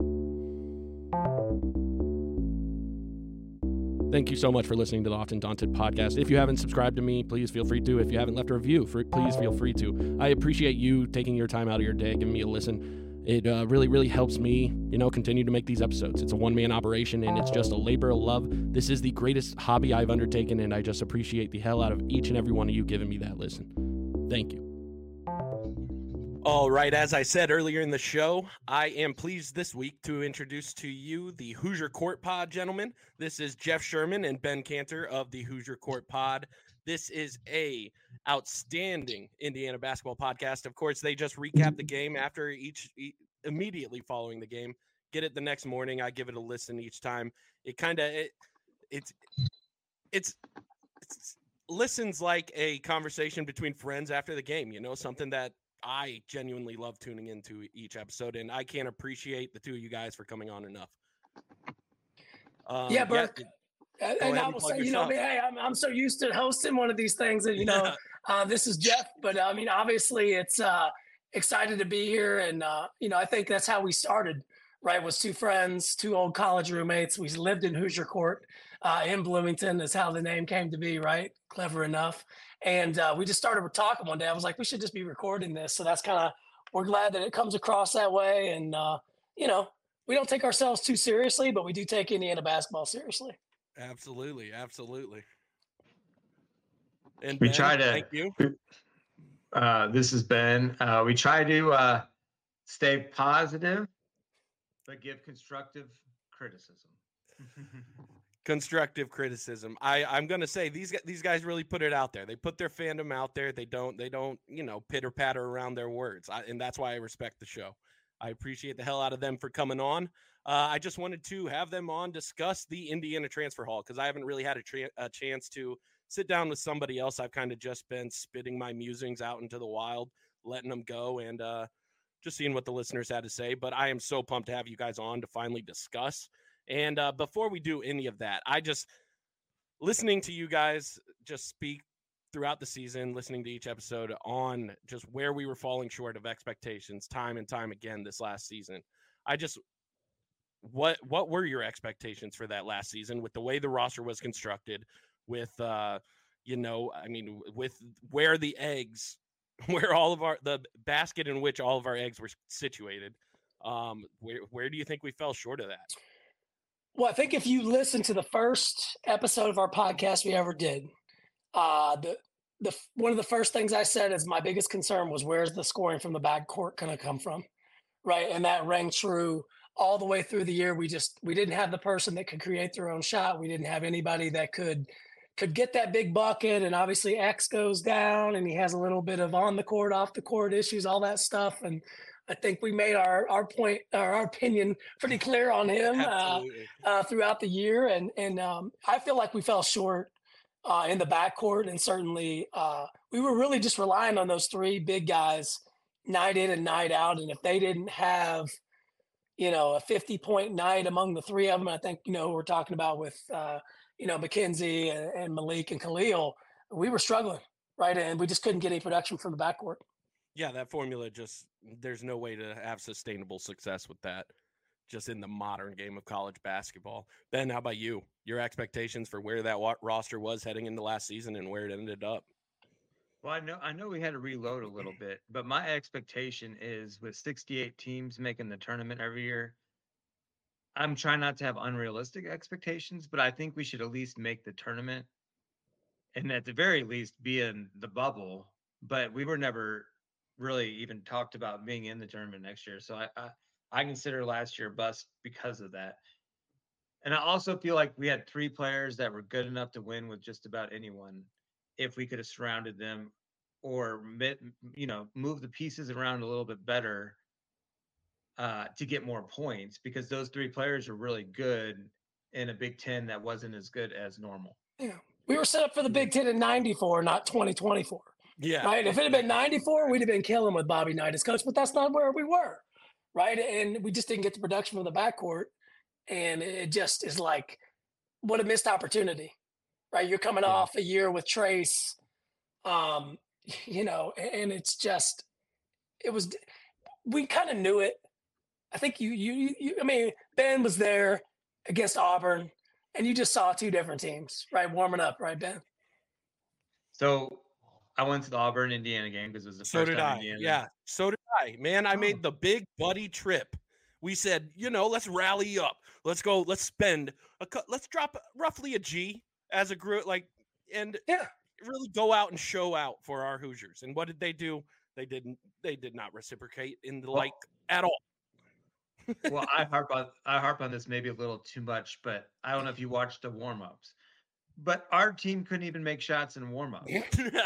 Thank you so much for listening to the Often Daunted podcast. If you haven't subscribed to me, please feel free to. If you haven't left a review, please feel free to. I appreciate you taking your time out of your day, giving me a listen. It uh, really, really helps me, you know, continue to make these episodes. It's a one-man operation, and it's just a labor of love. This is the greatest hobby I've undertaken, and I just appreciate the hell out of each and every one of you giving me that listen. Thank you. All right, as I said earlier in the show, I am pleased this week to introduce to you the Hoosier Court Pod, gentlemen. This is Jeff Sherman and Ben Cantor of the Hoosier Court Pod. This is a outstanding Indiana basketball podcast. Of course, they just recap the game after each, e- immediately following the game. Get it the next morning. I give it a listen each time. It kind of it, it's it's it's listens like a conversation between friends after the game. You know, something that I genuinely love tuning into each episode, and I can't appreciate the two of you guys for coming on enough. Um, yeah, Burke. Yeah, and I will say, you know, I mean, hey, I'm, I'm so used to hosting one of these things, and you know, uh, this is Jeff. But I mean, obviously, it's uh, excited to be here, and uh, you know, I think that's how we started. Right, was two friends, two old college roommates. We lived in Hoosier Court uh, in Bloomington. Is how the name came to be. Right, clever enough. And uh, we just started talking one day. I was like, we should just be recording this. So that's kind of, we're glad that it comes across that way. And, uh, you know, we don't take ourselves too seriously, but we do take Indiana basketball seriously. Absolutely. Absolutely. And we Ben, try to, thank you. Uh, this is Ben. Uh, we try to uh, stay positive, but give constructive criticism. Constructive criticism. I, I'm going to say these these guys really put it out there. They put their fandom out there. They don't, they don't, you know, pitter patter around their words. I, and that's why I respect the show. I appreciate the hell out of them for coming on. Uh, I just wanted to have them on, discuss the Indiana transfer hall, because I haven't really had a, tra- a chance to sit down with somebody else. I've kind of just been spitting my musings out into the wild, letting them go, and uh, just seeing what the listeners had to say. But I am so pumped to have you guys on to finally discuss. And uh, before we do any of that, I just, listening to you guys just speak throughout the season, listening to each episode on just where we were falling short of expectations time and time again this last season. I just, what what were your expectations for that last season with the way the roster was constructed, with, uh, you know, I mean, with where the eggs, where all of our, the basket in which all of our eggs were situated, um, where, where do you think we fell short of that? Well, I think if you listen to the first episode of our podcast we ever did, uh, the the one of the first things I said is my biggest concern was where's the scoring from the backcourt going to come from, right? And that rang true all the way through the year. We just we didn't have the person that could create their own shot. We didn't have anybody that could could get that big bucket. And obviously, X goes down, and he has a little bit of on the court, off the court issues, all that stuff, and I think we made our, our point or our opinion pretty clear on him uh, uh, throughout the year. And, and um, I feel like we fell short uh, in the backcourt. And certainly uh, we were really just relying on those three big guys night in and night out. And if they didn't have, you know, a fifty point night among the three of them, I think, you know, we're talking about with, uh, you know, McKenzie and, and Malik and Khalil, we were struggling, right? And we just couldn't get any production from the backcourt. Yeah, that formula just, there's no way to have sustainable success with that just in the modern game of college basketball. Ben, how about you? Your expectations for where that roster was heading into last season and where it ended up? Well, I know I know we had to reload a little bit, but my expectation is with sixty-eight teams making the tournament every year, I'm trying not to have unrealistic expectations, but I think we should at least make the tournament and at the very least be in the bubble. But we were never really even talked about being in the tournament next year. So I, I, I consider last year a bust because of that. And I also feel like we had three players that were good enough to win with just about anyone if we could have surrounded them or, you know, move the pieces around a little bit better uh, to get more points, because those three players are really good in a Big Ten that wasn't as good as normal. Yeah. We were set up for the Big Ten in ninety-four, not twenty twenty-four. Yeah. Right. If it had been ninety-four, we'd have been killing with Bobby Knight as coach, but that's not where we were. Right. And we just didn't get the production from the backcourt. And it just is like, what a missed opportunity. Right. You're coming Yeah. off a year with Trace. Um, you know, and it's just, it was, we kind of knew it. I think you, you, you, I mean, Ben was there against Auburn, and you just saw two different teams, right, warming up, right, Ben? So I went to the Auburn Indiana game because it was the So first did time I. Indiana. Yeah, so did I. Man, I Oh. made the big buddy trip. We said, you know, let's rally up. Let's go. Let's spend a. cu- Let's drop roughly a G as a group, like, and Yeah. really go out and show out for our Hoosiers. And what did they do? They didn't. They did not reciprocate in the Well- like at all. Well, I harp on I harp on this maybe a little too much, but I don't know if you watched the warm-ups. But our team couldn't even make shots in warm-up. you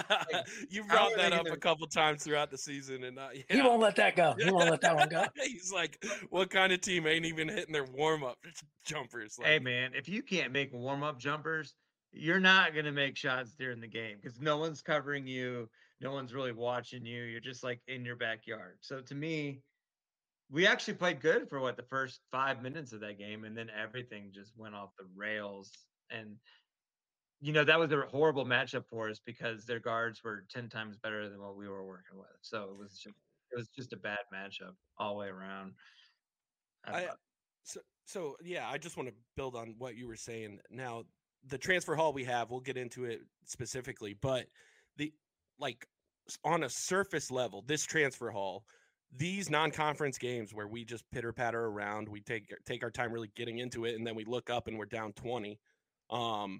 how brought are that they up a gonna- couple times throughout the season, and uh, He yeah. won't let that go. He won't let that one go. He's like, what kind of team ain't even hitting their warm up jumpers? Like, Hey man, if you can't make warm-up jumpers, you're not gonna make shots during the game because no one's covering you, no one's really watching you. You're just like in your backyard. So to me, we actually played good for what the first five minutes of that game, and then everything just went off the rails. And you know that was a horrible matchup for us because their guards were ten times better than what we were working with. So it was just it was just a bad matchup all the way around. I I- thought. so, so yeah, I just want to build on what you were saying. Now, the transfer hall we have, we'll get into it specifically, but the like s- on a surface level, this transfer hall, these non-conference games where we just pitter patter around, we take take our time really getting into it, and then we look up and we're down twenty. Um,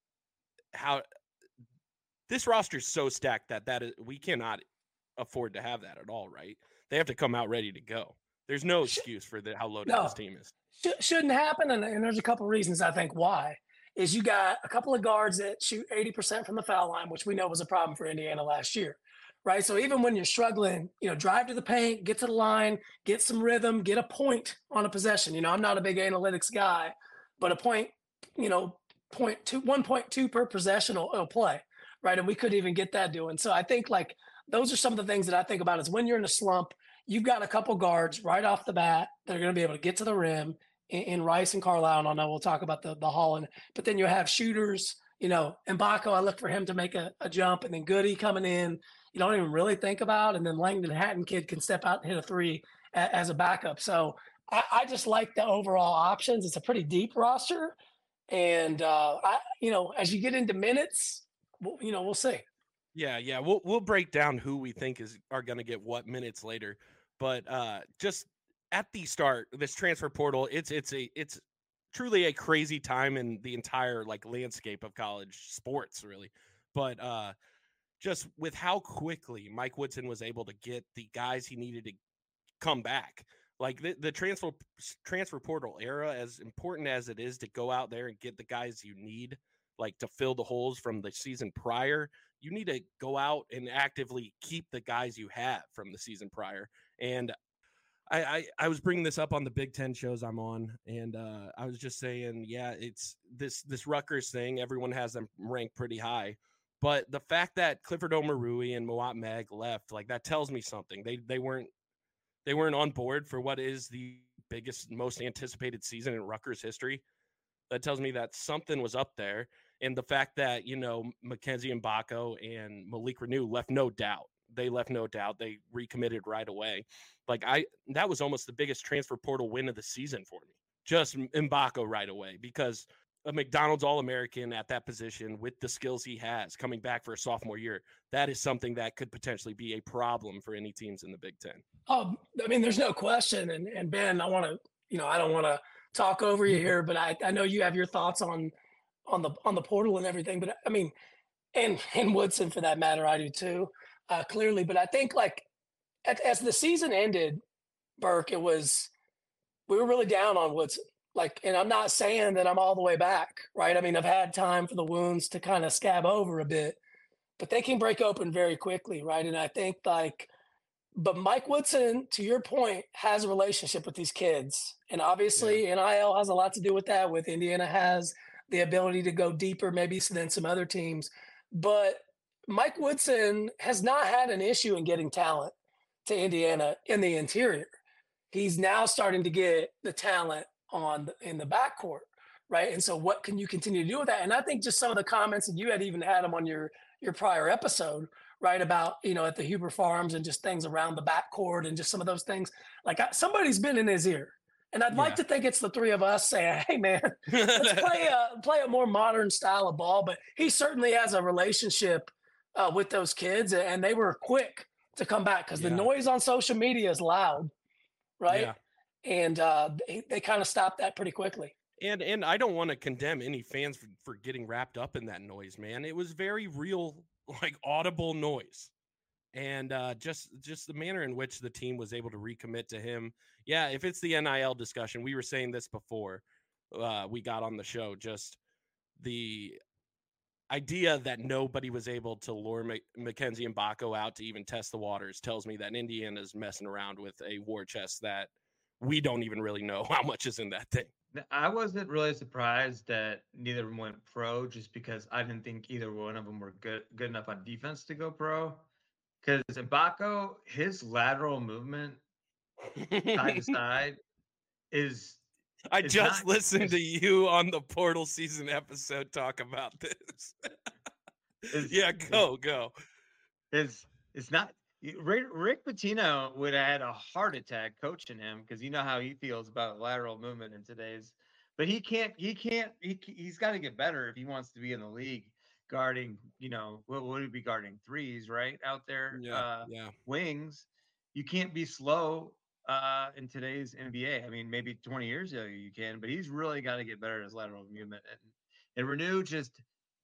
how this roster is so stacked that that is, we cannot afford to have that at all, right? They have to come out ready to go. There's no excuse for the, how loaded No. this team is. Sh- shouldn't happen, and, and there's a couple reasons I think why. Is you got a couple of guards that shoot eighty percent from the foul line, which we know was a problem for Indiana last year, right? So even when you're struggling, you know, drive to the paint, get to the line, get some rhythm, get a point on a possession. You know, I'm not a big analytics guy, but a point, you know, point two, one point two per possession will, will play, right? And we couldn't even get that doing. So I think like those are some of the things that I think about is when you're in a slump, you've got a couple guards right off the bat that are going to be able to get to the rim in, in Rice and Carlisle. And I know we'll talk about the the Hall, and but then you have shooters, you know, Mbako, I look for him to make a, a jump, and then Goody coming in, you don't even really think about, and then Langdon Hatton kid can step out and hit a three a, as a backup. So I, I just like the overall options. It's a pretty deep roster, and uh, I, you know, as you get into minutes, we'll, you know, we'll see. Yeah, yeah. We'll we'll break down who we think is are going to get what minutes later, but uh, just at the start, this transfer portal, it's it's a it's truly a crazy time in the entire like landscape of college sports, really. But uh, just with how quickly Mike Woodson was able to get the guys he needed to come back, like the the transfer transfer portal era, as important as it is to go out there and get the guys you need, like to fill the holes from the season prior, you need to go out and actively keep the guys you have from the season prior. And I, I, I was bringing this up on the Big Ten shows I'm on, and uh, I was just saying, yeah, it's this this Rutgers thing. Everyone has them ranked pretty high, but the fact that Clifford Omarui and Moat Meg left, like that tells me something. They they weren't they weren't on board for what is the biggest, most anticipated season in Rutgers history. That tells me that something was up there. And the fact that, you know, Mackenzie Mbako and Malik Renew left no doubt. They left no doubt. They recommitted right away. Like I, that was almost the biggest transfer portal win of the season for me. Just Mbako right away, because a McDonald's All-American at that position with the skills he has coming back for a sophomore year, that is something that could potentially be a problem for any teams in the Big Ten. Oh, I mean, there's no question. And and Ben, I want to, you know, I don't want to talk over you here, but I, I know you have your thoughts on on the on the portal and everything. But I mean, and and Woodson for that matter, I do too, uh, clearly. But I think like at, as the season ended, Burke, it was we were really down on Woodson. Like, and I'm not saying that I'm all the way back, right? I mean, I've had time for the wounds to kind of scab over a bit, but they can break open very quickly, right? And I think like, but Mike Woodson, to your point, has a relationship with these kids. And obviously N I L has a lot to do with that, with Indiana has the ability to go deeper maybe than some other teams. But Mike Woodson has not had an issue in getting talent to Indiana in the interior. He's now starting to get the talent on the, in the backcourt, right? And so, what can you continue to do with that? And I think just some of the comments, and you had even had them on your your prior episode, right, about you know at the Huber Farms and just things around the backcourt and just some of those things. Like I, somebody's been in his ear, and I'd Yeah. like to think it's the three of us saying, "Hey, man, let's play a play a more modern style of ball." But he certainly has a relationship uh, with those kids, and they were quick to come back because Yeah. the noise on social media is loud, right? Yeah. And uh, they, they kind of stopped that pretty quickly. And and I don't want to condemn any fans for, for getting wrapped up in that noise, man. It was very real, like audible noise. And uh, just just the manner in which the team was able to recommit to him. Yeah, if it's the N I L discussion, we were saying this before uh, we got on the show, just the idea that nobody was able to lure M- Mackenzie Mbako out to even test the waters tells me that Indiana's messing around with a war chest that we don't even really know how much is in that thing. N- I wasn't really surprised that neither of them went pro, just because I didn't think either one of them were good good enough on defense to go pro. Because Ibaka, his lateral movement side to side is I It's just not- listened to it's- you on the Portal season episode talk about this. is yeah, go, go. is it's not Rick, Rick Pitino would have had a heart attack coaching him, because you know how he feels about lateral movement in today's. But he can't. He can't. He he's got to get better if he wants to be in the league guarding. You know, what would he be guarding threes right out there? Yeah, uh, yeah. Wings. You can't be slow uh, in today's N B A. I mean, maybe twenty years ago you can, but he's really got to get better at his lateral movement. And and Renew just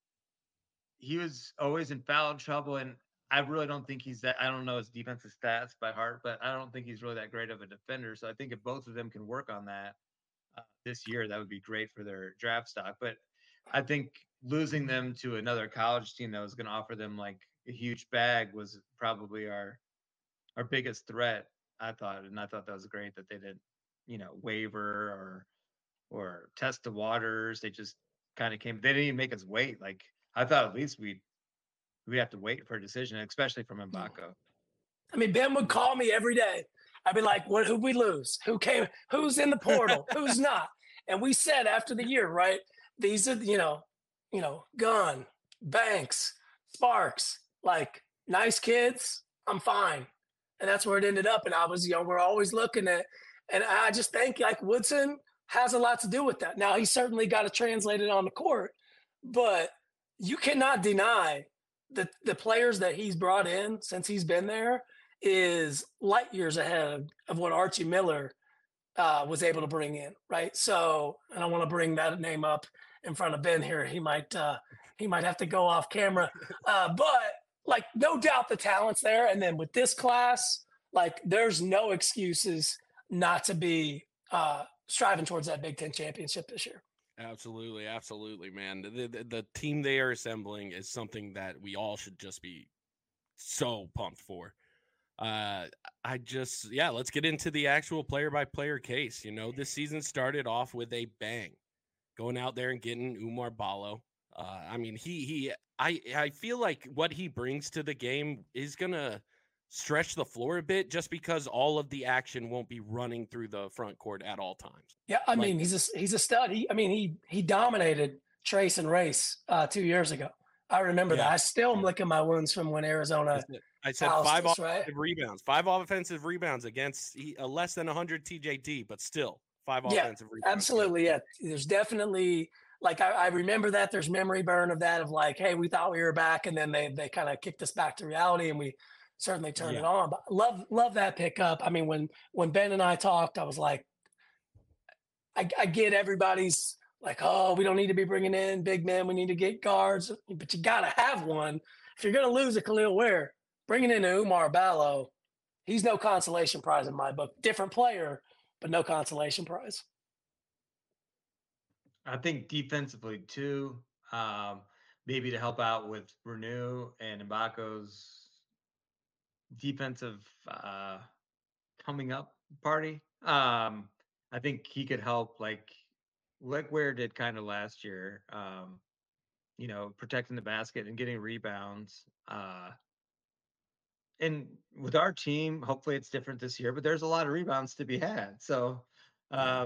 he was always in foul trouble, and I really don't think he's that. I don't know his defensive stats by heart, but I don't think he's really that great of a defender. So I think if both of them can work on that uh, this year, that would be great for their draft stock. But I think losing them to another college team that was going to offer them like a huge bag was probably our our biggest threat, I thought. And I thought that was great that they didn't, you know, waiver or or test the waters. They just kind of came. They didn't even make us wait. Like I thought at least we'd we'd have to wait for a decision, especially from Mbako. I mean, Ben would call me every day. I'd be like, "What? Who'd we lose? Who came? Who's in the portal? Who's not?" And we said after the year, right? These are, you know, you know, Gunn, Banks, Sparks, like nice kids. I'm fine, and that's where it ended up. And I was, you know, we're always looking at, and I just think like Woodson has a lot to do with that. Now he certainly got to translate it on the court, but you cannot deny the the players that he's brought in since he's been there is light years ahead of what Archie Miller uh, was able to bring in, right? So, and I want to bring that name up in front of Ben here. He might uh, he might have to go off camera, uh, but like no doubt the talent's there. And then with this class, like there's no excuses not to be uh, striving towards that Big Ten championship this year. Absolutely, absolutely, man. The, the the team they are assembling is something that we all should just be so pumped for. Uh, I just, yeah, let's get into the actual player by player case. You know, this season started off with a bang, going out there and getting Oumar Ballo. Uh, I mean, he he, I I feel like what he brings to the game is gonna stretch the floor a bit, just because all of the action won't be running through the front court at all times. Yeah, I Like- mean he's a he's a stud. He, I mean he he dominated Trace and Race uh, two years ago. I remember Yeah. that. I still am licking my wounds from when Arizona. I said housed five us, offensive right? rebounds, five offensive rebounds against he- a less than one hundred T J D, but still five Yeah, offensive rebounds. Absolutely, yeah. There's definitely like I, I remember that. There's memory burn of that of like, hey, we thought we were back, and then they they kind of kicked us back to reality, and we certainly turned it Yeah. on. But love love that pickup. I mean, when when Ben and I talked, I was like, I, I get everybody's like, oh, we don't need to be bringing in big men. We need to get guards, but you got to have one. If you're going to lose a Khalil Ware, bringing in Oumar Ballo, he's no consolation prize in my book. Different player, but no consolation prize. I think defensively too, um, maybe to help out with Renew and Mbako's defensive uh, coming up party. Um, I think he could help, like like Ware did kind of last year. Um, you know, protecting the basket and getting rebounds. Uh, and with our team, hopefully it's different this year, but there's a lot of rebounds to be had. So uh,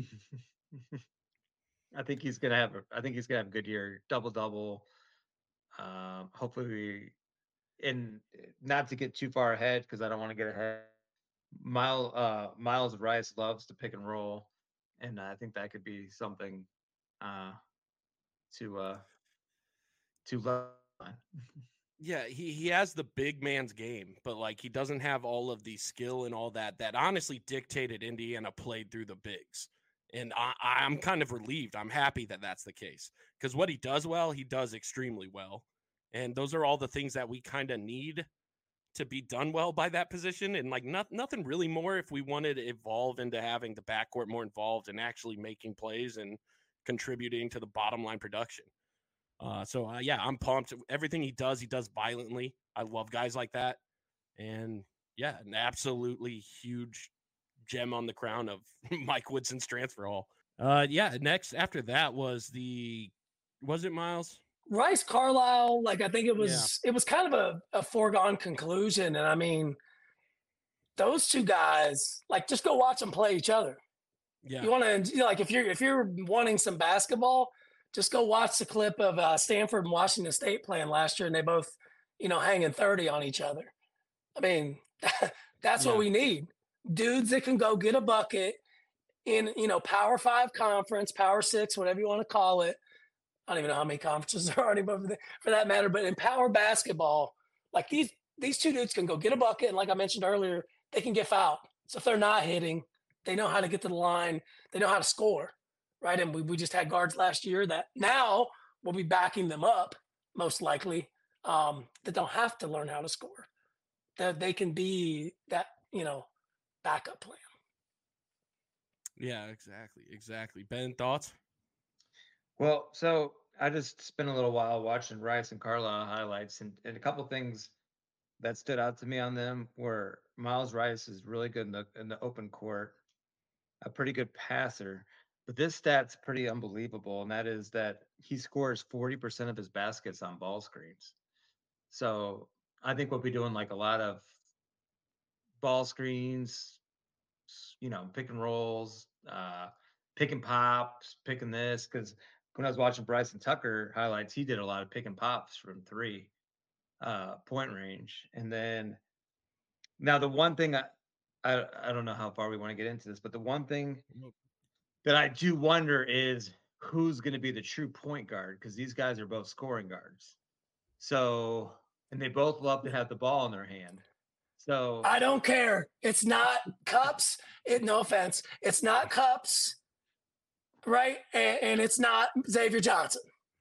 I think he's gonna have. A, I think he's gonna have a good year, double double. Um, hopefully, we, and not to get too far ahead because I don't want to get ahead. Miles uh, Miles Rice loves to pick and roll, and I think that could be something uh, to uh, to love. Yeah, he he has the big man's game, but like he doesn't have all of the skill and all that that honestly dictated Indiana played through the bigs. And I, I'm kind of relieved. I'm happy that that's the case because what he does well, he does extremely well. And those are all the things that we kind of need to be done well by that position. And like not, nothing really more if we wanted to evolve into having the backcourt more involved and actually making plays and contributing to the bottom line production. Uh, so, uh, yeah, I'm pumped. Everything he does, he does violently. I love guys like that. And, yeah, an absolutely huge gem on the crown of Mike Woodson's transfer hall. Uh, yeah, next after that was the – was it Miles? Rice Carlisle, like I think it was yeah. it was kind of a, a foregone conclusion. And, I mean, those two guys, like just go watch them play each other. Yeah. You want to you know, – like if you're if you're wanting some basketball – just go watch the clip of uh, Stanford and Washington State playing last year, and they both, you know, hanging thirty on each other. I mean, that's yeah. what we need. Dudes that can go get a bucket in, you know, Power Five conference, Power Six, whatever you want to call it. I don't even know how many conferences there are anymore for, the, for that matter. But in power basketball, like these these two dudes can go get a bucket, and like I mentioned earlier, they can get fouled. So if they're not hitting, they know how to get to the line. They know how to score. Right. And we, we just had guards last year that now will be backing them up, most likely, um, that don't have to learn how to score. That they can be that, you know, backup plan. Yeah, exactly. Exactly. Ben, thoughts? Well, so I just spent a little while watching Rice and Carlisle highlights, and, and a couple things that stood out to me on them were Miles Rice is really good in the in the open court, a pretty good passer. But this stat's pretty unbelievable, and that is that he scores forty percent of his baskets on ball screens. So I think we'll be doing like a lot of ball screens, you know, pick and rolls, uh, pick and pops, picking this. Because when I was watching Bryson Tucker highlights, he did a lot of pick and pops from three uh, point range. And then now the one thing I, I, I don't know how far we want to get into this, but the one thing that I do wonder is who's going to be the true point guard, because these guys are both scoring guards. So, and they both love to have the ball in their hand. So I don't care. It's not Cups. It, no offense. It's not Cups, right? And, and it's not Xavier Johnson.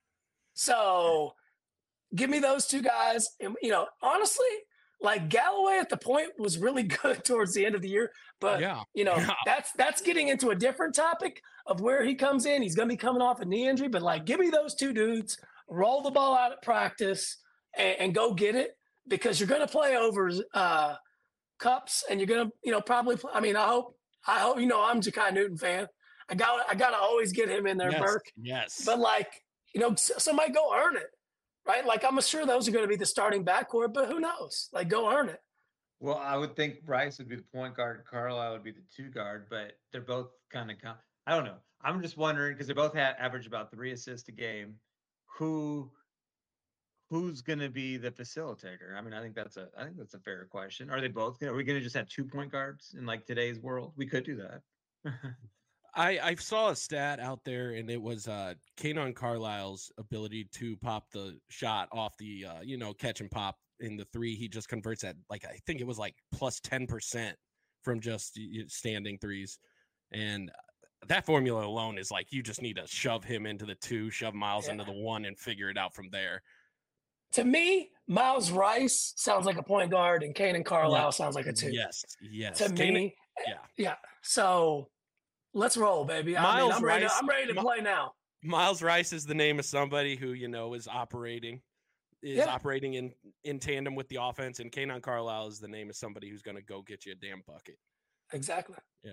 So give me those two guys. And, you know, honestly, like Galloway at the point was really good towards the end of the year, but yeah. you know, yeah. that's, that's getting into a different topic of where he comes in. He's going to be coming off a knee injury, but like, give me those two dudes, roll the ball out at practice and, and go get it, because you're going to play over uh, Cups and you're going to, you know, probably, play, I mean, I hope, I hope, you know, I'm a Ja'Kai Newton fan. I got, I got to always get him in there, yes. Burke. Yes. But like, you know, somebody go earn it. Right? Like, I'm sure those are going to be the starting backcourt, but who knows? Like, go earn it. Well, I would think Rice would be the point guard and Carlisle would be the two guard, but they're both kind of, com- I don't know. I'm just wondering, because they both had average about three assists a game. Who, who's going to be the facilitator? I mean, I think that's a, I think that's a fair question. Are they both? Are we going to just have two point guards in like today's world? We could do that. I, I saw a stat out there, and it was uh, Kanon Carlisle's ability to pop the shot off the, uh, you know, catch and pop in the three. He just converts at, like, I think it was like plus ten percent from just standing threes. And that formula alone is like, you just need to shove him into the two, shove Miles yeah. into the one, and figure it out from there. To me, Miles Rice sounds like a point guard, and Kanon Carlisle yeah. sounds like a two. Yes, yes. To Kanan, me, yeah. Yeah. So let's roll, baby. I mean, I'm ready, Rice, to, I'm ready to play now. Miles Rice is the name of somebody who, you know, is operating, is yeah. operating in, in tandem with the offense. And Kanon Carlisle is the name of somebody who's going to go get you a damn bucket. Exactly. Yeah.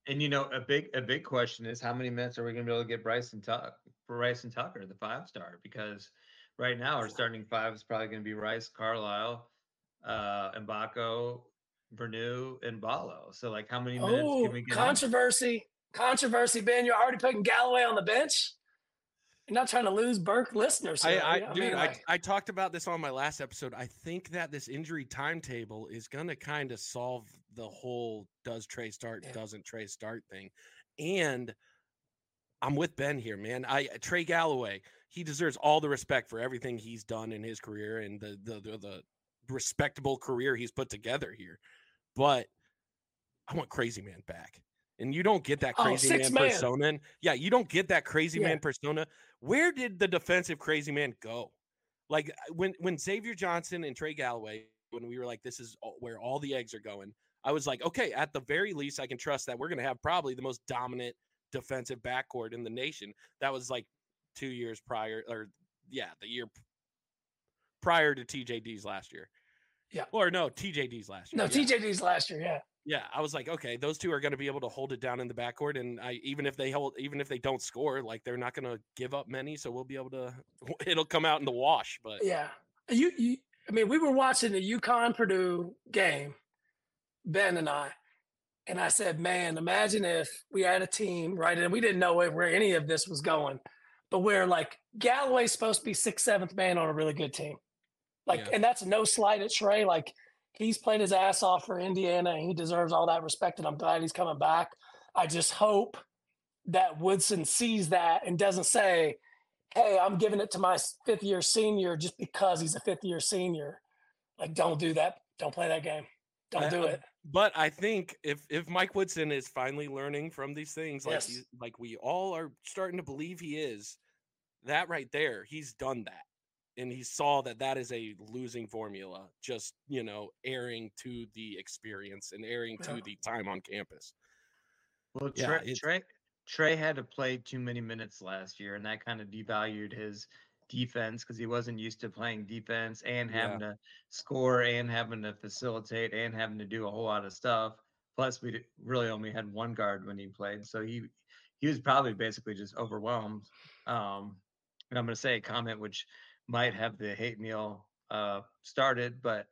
And you know, a big a big question is how many minutes are we going to be able to get Bryson Tuck for Bryson Tucker, the five star? Because right now our starting five is probably going to be Rice, Carlisle, uh, Mbako, Vernu, and Ballo. So like, how many minutes can Oh, we get him? controversy, controversy, Ben. You're already putting Galloway on the bench. You're not trying to lose Burke listeners. I, Here. I, I dude, mean, I, like, I talked about this on my last episode. I think that this injury timetable is going to kind of solve the whole does Trey start, Yeah. doesn't Trey start thing. And I'm with Ben here, man. I Trey Galloway, he deserves all the respect for everything he's done in his career and the the the, the respectable career he's put together here. But I want Crazy Man back. And you don't get that Oh, crazy six man man. persona. Yeah, you don't get that crazy Yeah. man persona. Where did the defensive crazy man go? Like when when Xavier Johnson and Trey Galloway, when we were like, this is all- where all the eggs are going, I was like, okay, at the very least, I can trust that we're going to have probably the most dominant defensive backcourt in the nation. That was like two years prior, or yeah, the year prior to T J D's last year. Yeah. Or no, T J D's last year. no, yeah. T J D's last year. Yeah. Yeah, I was like, okay, those two are going to be able to hold it down in the backcourt, and I even if they hold, even if they don't score, like they're not going to give up many, so we'll be able to. It'll come out in the wash, but Yeah. You, you, I mean, we were watching the UConn Purdue game, Ben and I, and I said, man, imagine if we had a team, right? And we didn't know where any of this was going, but where like Galloway's supposed to be sixth, seventh man on a really good team. Like, Yeah. and that's no slight at Trey. Like, he's played his ass off for Indiana, and he deserves all that respect, and I'm glad he's coming back. I just hope that Woodson sees that and doesn't say, hey, I'm giving it to my fifth year senior just because he's a fifth year senior. Like, don't do that. Don't play that game. Don't I- do it. But I think if if Mike Woodson is finally learning from these things, like Yes. he's, like we all are starting to believe he is, that right there, he's done that, and he saw that that is a losing formula. Just you know, airing to the experience and airing to Yeah. the time on campus. Well, Yeah, Trey, it's- Trey Trey had to play too many minutes last year, and that kind of devalued his defense because he wasn't used to playing defense and having to score and having to facilitate and having to do a whole lot of stuff. Plus, we d- really only had one guard when he played, so he he was probably basically just overwhelmed. Um, and I'm going to say a comment which might have the hate meal uh, started, but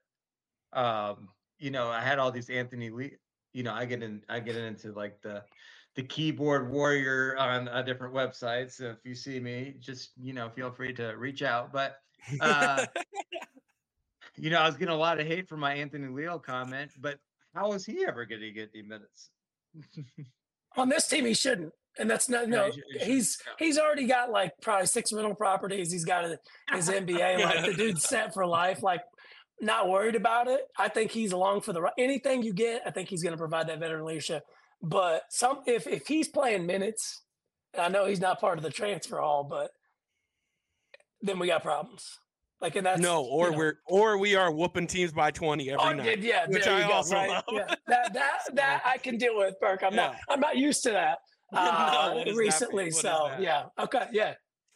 um, you know, I had all these Anthony Lee. You know, I get in, I get into like the the keyboard warrior on uh, different websites. So if you see me, just you know, feel free to reach out. But uh, you know, I was getting a lot of hate for my Anthony Leo comment. But how is he ever going to get the minutes? On this team, he shouldn't. And that's not Yeah, no. he should- he shouldn't, He's yeah. he's already got like probably six rental properties. He's got a, his N B A. Like the dude's set for life. Like not worried about it. I think he's along for the ri- anything you get. I think he's going to provide that veteran leadership. But some if if he's playing minutes, and I know he's not part of the transfer hall, but then we got problems. Like and that's no, or you know, we're or we are whooping teams by twenty every oh, night. yeah, which there I you go, also right? love. Yeah, that that that I can deal with, Burke. I'm not Yeah. I'm not used to that No, uh, what is that for- recently. what is So that? yeah, okay, yeah.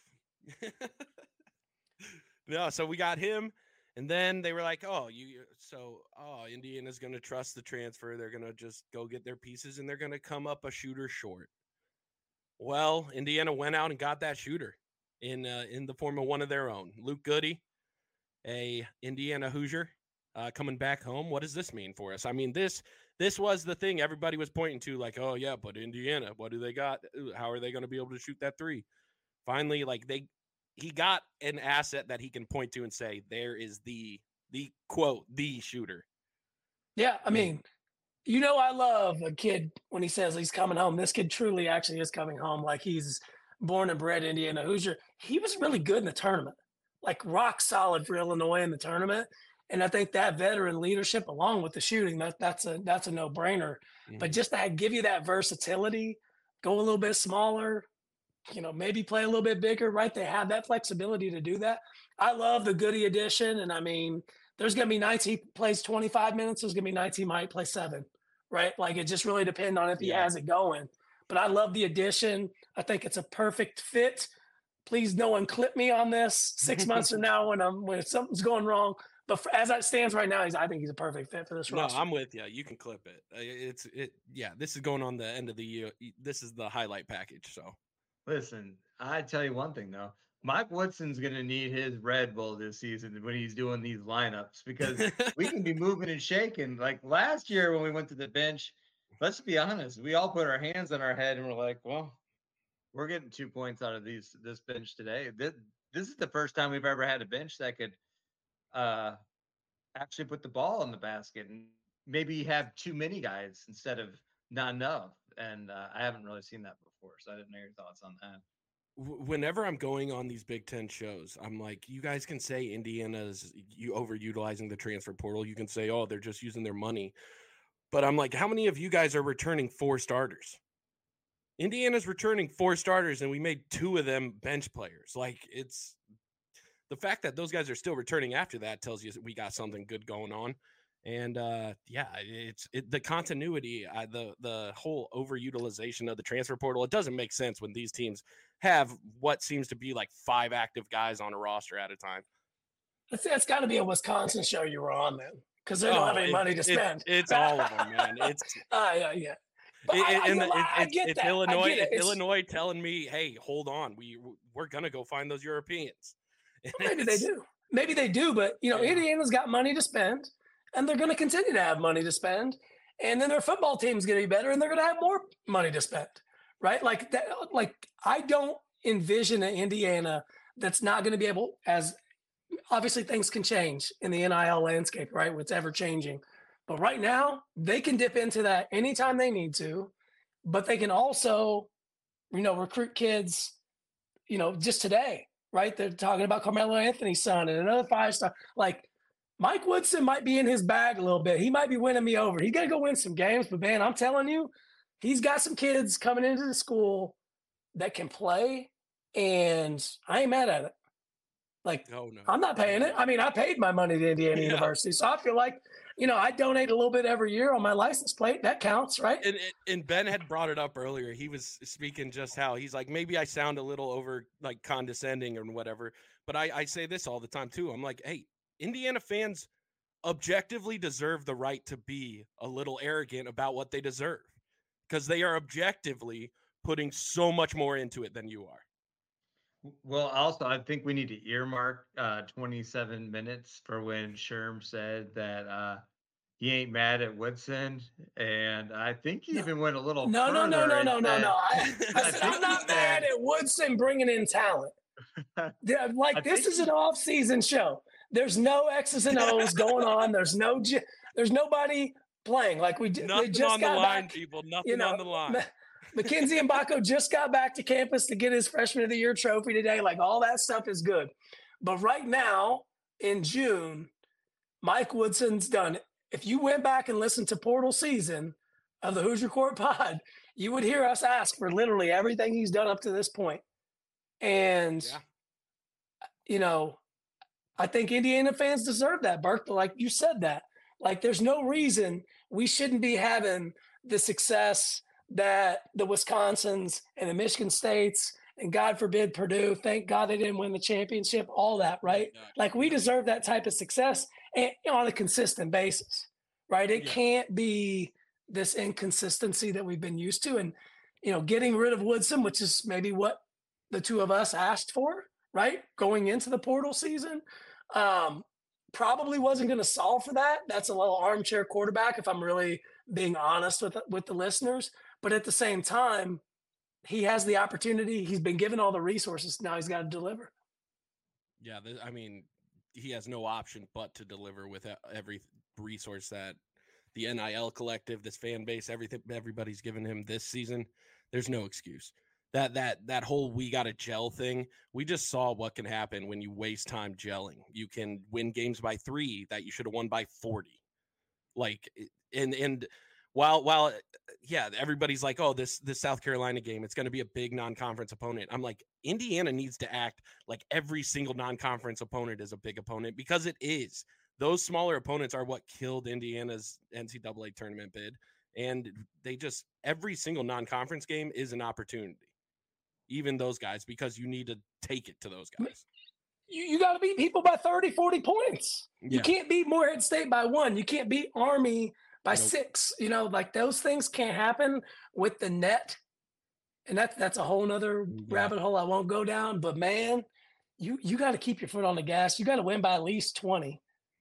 No, so we got him, and then they were like, "Oh, you so oh, Indiana's going to trust the transfer. They're going to just go get their pieces, and they're going to come up a shooter short." Well, Indiana went out and got that shooter in uh, in the form of one of their own, Luke Goody, a Indiana Hoosier, uh, coming back home. What does this mean for us? I mean this this was the thing everybody was pointing to, like, "Oh yeah, but Indiana, what do they got? Ooh, how are they going to be able to shoot that three?" Finally, like they. He got an asset that he can point to and say, there is the, the quote, the shooter. Yeah, I mean, you know, I love a kid when he says he's coming home. This kid truly actually is coming home. Like he's born and bred Indiana Hoosier. He was really good in the tournament, like rock solid for Illinois in the tournament. And I think that veteran leadership, along with the shooting, that that's a that's a no brainer. But just that give you that versatility, go a little bit smaller, you know, maybe play a little bit bigger, right? They have that flexibility to do that. I love the Goody addition. And I mean, there's going to be nights he plays twenty-five minutes. There's going to be nights he might play seven, right? Like it just really depends on if he Yeah. has it going. But I love the addition. I think it's a perfect fit please no one clip me on this six months from now when I'm when something's going wrong. But for, as it stands right now, he's I think he's a perfect fit for this no, roster. I'm with you. You can clip it. It's it. Yeah, this is going on the end of the year. This is the highlight package. So listen, I tell you one thing though. Mike Woodson's going to need his Red Bull this season when he's doing these lineups because we can be moving and shaking. Like last year when we went to the bench, let's be honest, we all put our hands on our head and we're like, well, we're getting two points out of these this bench today. This, this is the first time we've ever had a bench that could uh, actually put the ball in the basket and maybe have too many guys instead of not enough. And uh, I haven't really seen that before, so I didn't know your thoughts on that. Whenever I'm going on these Big Ten shows, I'm like, you guys can say Indiana's you overutilizing the transfer portal. You can say, oh, they're just using their money. But I'm like, how many of you guys are returning four starters? Indiana's returning four starters, and we made two of them bench players. Like, it's the fact that those guys are still returning after that tells you we got something good going on. And uh, yeah, it's it, the continuity, uh, the the whole overutilization of the transfer portal. It doesn't make sense when these teams have what seems to be like five active guys on a roster at a time. That's, that's got to be a Wisconsin show you were on then, because they don't oh, have any it, money to it, spend. It's all of them, man. It's uh, yeah, yeah. But it, I, I, and I, the, I, it, get it's that. Illinois. I get it. It's, It's, Illinois telling me, "Hey, hold on. We we're gonna go find those Europeans." Maybe they do. Maybe they do. But you know, yeah. Indiana's got money to spend, and they're going to continue to have money to spend. And then their football team's going to be better, and they're going to have more money to spend, right? Like that. Like I don't envision an Indiana that's not going to be able, as obviously things can change in the N I L landscape, right? It's ever changing. But right now, they can dip into that anytime they need to, but they can also, you know, recruit kids, you know, just today, right? They're talking about Carmelo Anthony's son and another five-star. Like, Mike Woodson might be in his bag a little bit. He might be winning me over. He's going to go win some games, but, man, I'm telling you, he's got some kids coming into the school that can play, and I ain't mad at it. Like, oh, no. I'm not paying it. I mean, I paid my money to Indiana yeah. University, so I feel like, you know, I donate a little bit every year on my license plate. That counts, right? And, and Ben had brought it up earlier. He was speaking just how he's like, maybe I sound a little over, like, condescending or whatever, but I, I say this all the time, too. I'm like, hey, Indiana fans objectively deserve the right to be a little arrogant about what they deserve because they are objectively putting so much more into it than you are. Well, also, I think we need to earmark uh, twenty-seven minutes for when Sherm said that uh, he ain't mad at Woodson, and I think he no. even went a little no, further. No, no, no, no, no, said, no, I, I said, I'm not mad at Woodson bringing in talent. Like, this is an off-season show. There's no X's and O's going on. There's no, there's nobody playing. Like we, Nothing we just on got the line, back, people. Nothing you know, on the line. Mackenzie Mbako just got back to campus to get his Freshman of the Year trophy today. Like, all that stuff is good. But right now, in June, Mike Woodson's done. If you went back and listened to Portal Season of the Hoosier Court Pod, you would hear us ask for literally everything he's done up to this point. And, yeah. you know, I think Indiana fans deserve that, Burke. But like you said that. Like, there's no reason we shouldn't be having the success that the Wisconsins and the Michigan States and, God forbid, Purdue, thank God they didn't win the championship, all that, right? Yeah. Like, we deserve that type of success and, you know, on a consistent basis, right? It yeah. can't be this inconsistency that we've been used to. And, you know, getting rid of Woodson, which is maybe what the two of us asked for, right, going into the portal season, um, probably wasn't going to solve for that. That's a little armchair quarterback, if I'm really being honest with with the listeners. But at the same time, he has the opportunity. He's been given all the resources. Now he's got to deliver. Yeah, I mean, he has no option but to deliver with every resource that the N I L collective, this fan base, everything, everybody's given him this season. There's no excuse. That that that whole we got to gel thing, we just saw what can happen when you waste time gelling. You can win games by three that you should have won by forty. Like, and and while while yeah, everybody's like, oh, this this South Carolina game, it's going to be a big non-conference opponent. I'm like, Indiana needs to act like every single non-conference opponent is a big opponent, because it is. Those smaller opponents are what killed Indiana's N C double A tournament bid, and they just every single non-conference game is an opportunity. even those guys, because you need to take it to those guys. You, you got to beat people by thirty, forty points. Yeah. You can't beat Morehead State by one. You can't beat Army by Nope. six. You know, like those things can't happen with the net. And that's that's a whole nother Yeah. rabbit hole I won't go down. But man, you you got to keep your foot on the gas. You got to win by at least twenty.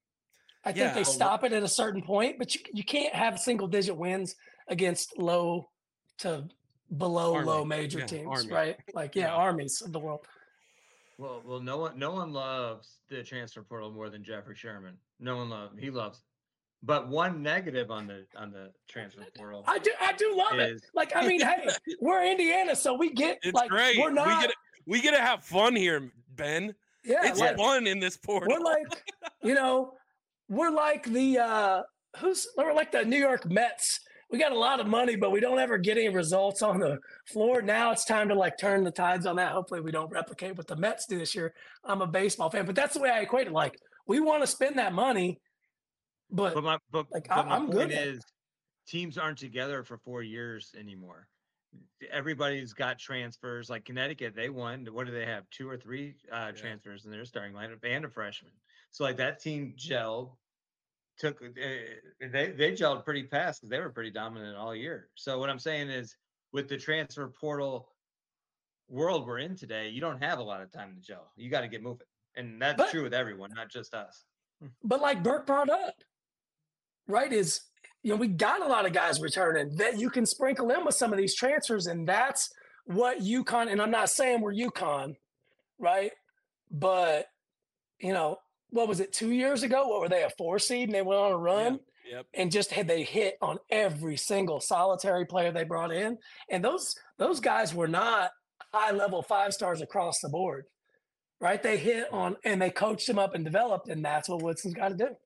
I think Yeah. they stop it at a certain point, but you you can't have single digit wins against low to below Army. low major Yeah, teams, Army. right? Like yeah, Yeah. armies of the world. Well, well, no one, no one loves the transfer portal more than Jeffrey Sherman. No one loves. He loves. It. But one negative on the on the transfer portal. I do I do love it. Is- Like I mean, hey, we're Indiana, so we get It's like great. we're not. we get to, we get to have fun here, Ben. yeah, It's like, fun in this portal. we're like, you know, we're like the uh who's we're like the New York Mets. We got a lot of money, but we don't ever get any results on the floor. Now it's time to like turn the tides on that. Hopefully we don't replicate what the Mets do this year. I'm a baseball fan, but that's the way I equate it. Like we want to spend that money, but, But my but, Like, but I- my I'm point good at it. is, teams aren't together for four years anymore. Everybody's got transfers. Like Connecticut, they won. What do they have? Two or three uh, transfers in their starting lineup and a freshman. So like that team gelled. Took uh, they they gelled pretty fast because they were pretty dominant all year. So what I'm saying is, with the transfer portal world we're in today, you don't have a lot of time to gel. You got to get moving, and that's But- true with everyone, not just us. but like Burke brought up, right? Is you know we got a lot of guys returning that you can sprinkle in with some of these transfers, and that's what UConn. And I'm not saying we're UConn, right? But you know, what was it? Two years ago, what were they, a four seed, and they went on a run? Yep. And just had they hit on every single solitary player they brought in, and those those guys were not high level five stars across the board, right? They hit on and they coached them up and developed, and that's what Woodson's got to do.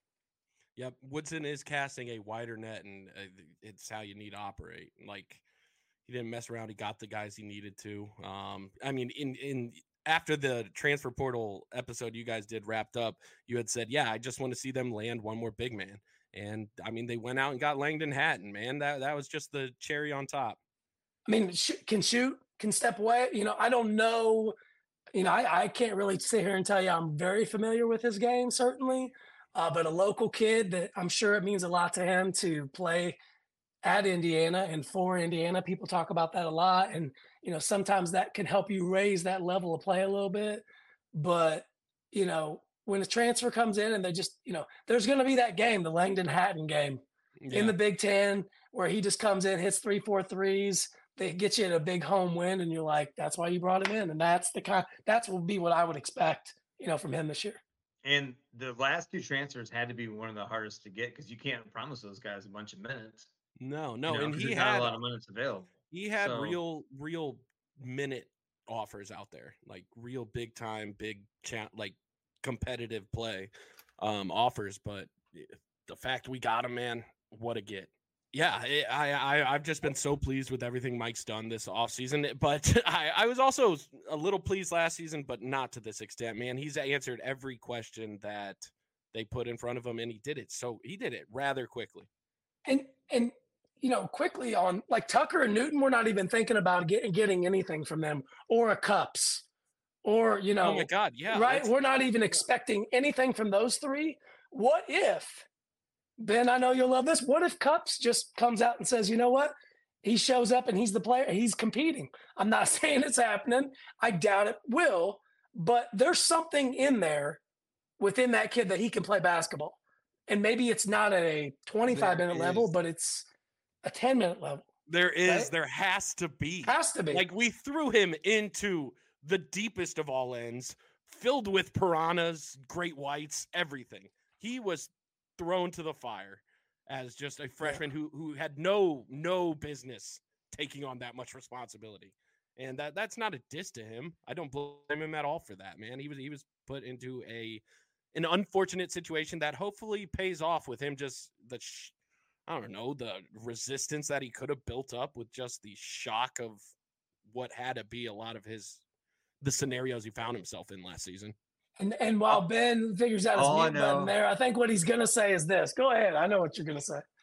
Yep. Woodson is casting a wider net, and uh, it's how you need to operate. Like he didn't mess around. He got the guys he needed to. Um, I mean, in in after the transfer portal episode you guys did wrapped up, you had said, "Yeah, I just want to see them land one more big man." And I mean, they went out and got Langdon Hatton, man. That that was just the cherry on top. I mean, sh- can shoot, can step away. You know, I don't know. You know, I, I can't really sit here and tell you I'm very familiar with his game, certainly. Uh, but a local kid that I'm sure it means a lot to him to play at Indiana and for Indiana. People talk about that a lot. And, you know, sometimes that can help you raise that level of play a little bit. But, you know, when a transfer comes in and they just, you know, there's going to be that game, the Langdon Hatton game Yeah. in the Big Ten, where he just comes in, hits three, four threes. They get you in a big home win, and you're like, that's why you brought him in. And that's the kind, that's will be what I would expect, you know, from him this year. And the last two transfers had to be one of the hardest to get because you can't promise those guys a bunch of minutes. no, you no, know, and 'cause he there's not had a lot of minutes available. he had So- real real minute offers out there, like real big time, big chat, like competitive play um, offers. But the fact we got him, man, what a get. Yeah, I, I, I- I've just been so pleased with everything Mike's done this offseason. But I, I was also a little pleased last season, but not to this extent, man. He's answered every question that they put in front of him, and he did it. So he did it rather quickly. And, and, you know, quickly on like Tucker and Newton, we're not even thinking about getting, getting anything from them or a Cups or, you know, Oh my God, yeah. right? let's- We're not even expecting anything from those three. What if, Ben, I know you'll love this. What if Cups just comes out and says, you know what? He shows up and he's the player. He's competing. I'm not saying it's happening. I doubt it will, but there's something in there within that kid that he can play basketball. And maybe it's not at a twenty-five minute There level, is- but it's a ten minute level. There is, Right? there has to be. Has to be. Like we threw him into the deepest of all ends, filled with piranhas, great whites, everything. He was thrown to the fire as just a freshman who who had no no business taking on that much responsibility. And that that's not a diss to him. I don't blame him at all for that, man. He was he was put into a an unfortunate situation that hopefully pays off with him just the sh- I don't know, the resistance that he could have built up with just the shock of what had to be a lot of his the scenarios he found himself in last season. And and while Ben figures out his all I mute button know- there, I think what he's gonna say is this. Go ahead. I know what you're gonna say.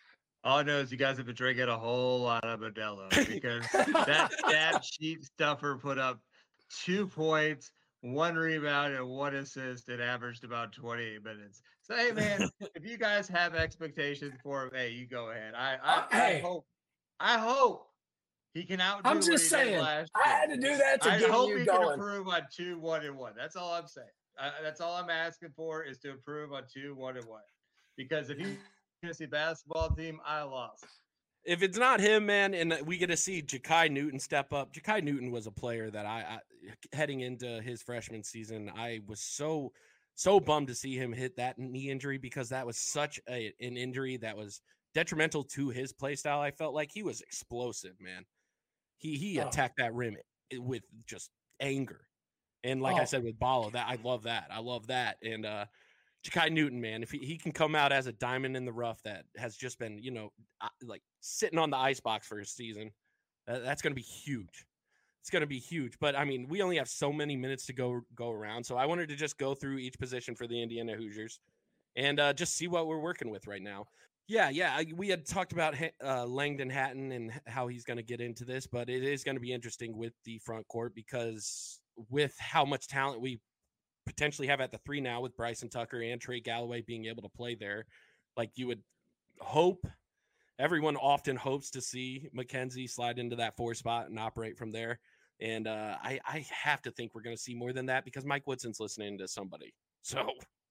All I know is you guys have been drinking a whole lot of Modelo because that stat sheet stuffer put up two points, one rebound, and one assist, and averaged about twenty-eight minutes. So, hey, man, if you guys have expectations for him, hey, you go ahead. I I, Uh, I hey. hope I hope he can outdo I'm what he just did saying, last I year. had to do that to I get hope you he can going. improve on two, one, and one. That's all I'm saying. I, that's all I'm asking for is to improve on two, one, and one. Because if you see basketball team, I lost. If it's not him, man, and we get to see Ja'Kai Newton step up. Ja'Kai Newton was a player that I, I heading into his freshman season, I was so so bummed to see him hit that knee injury because that was such a, an injury that was detrimental to his play style. I felt like he was explosive, man. He he Oh. attacked that rim with just anger. And like Oh. I said with Balo, that I love that. I love that. And uh Ja'Kai Newton, man, if he, he can come out as a diamond in the rough that has just been, you know, like sitting on the ice box for a season, that, that's going to be huge. It's going to be huge. But, I mean, we only have so many minutes to go go around. So I wanted to just go through each position for the Indiana Hoosiers and uh, just see what we're working with right now. Yeah, yeah, we had talked about uh, Langdon Hatton and how he's going to get into this, but it is going to be interesting with the front court because with how much talent we potentially have at the three now with Bryson Tucker and Trey Galloway being able to play there, like you would hope, everyone often hopes to see McKenzie slide into that four spot and operate from there. And uh, I, I have to think we're going to see more than that because Mike Woodson's listening to somebody. So,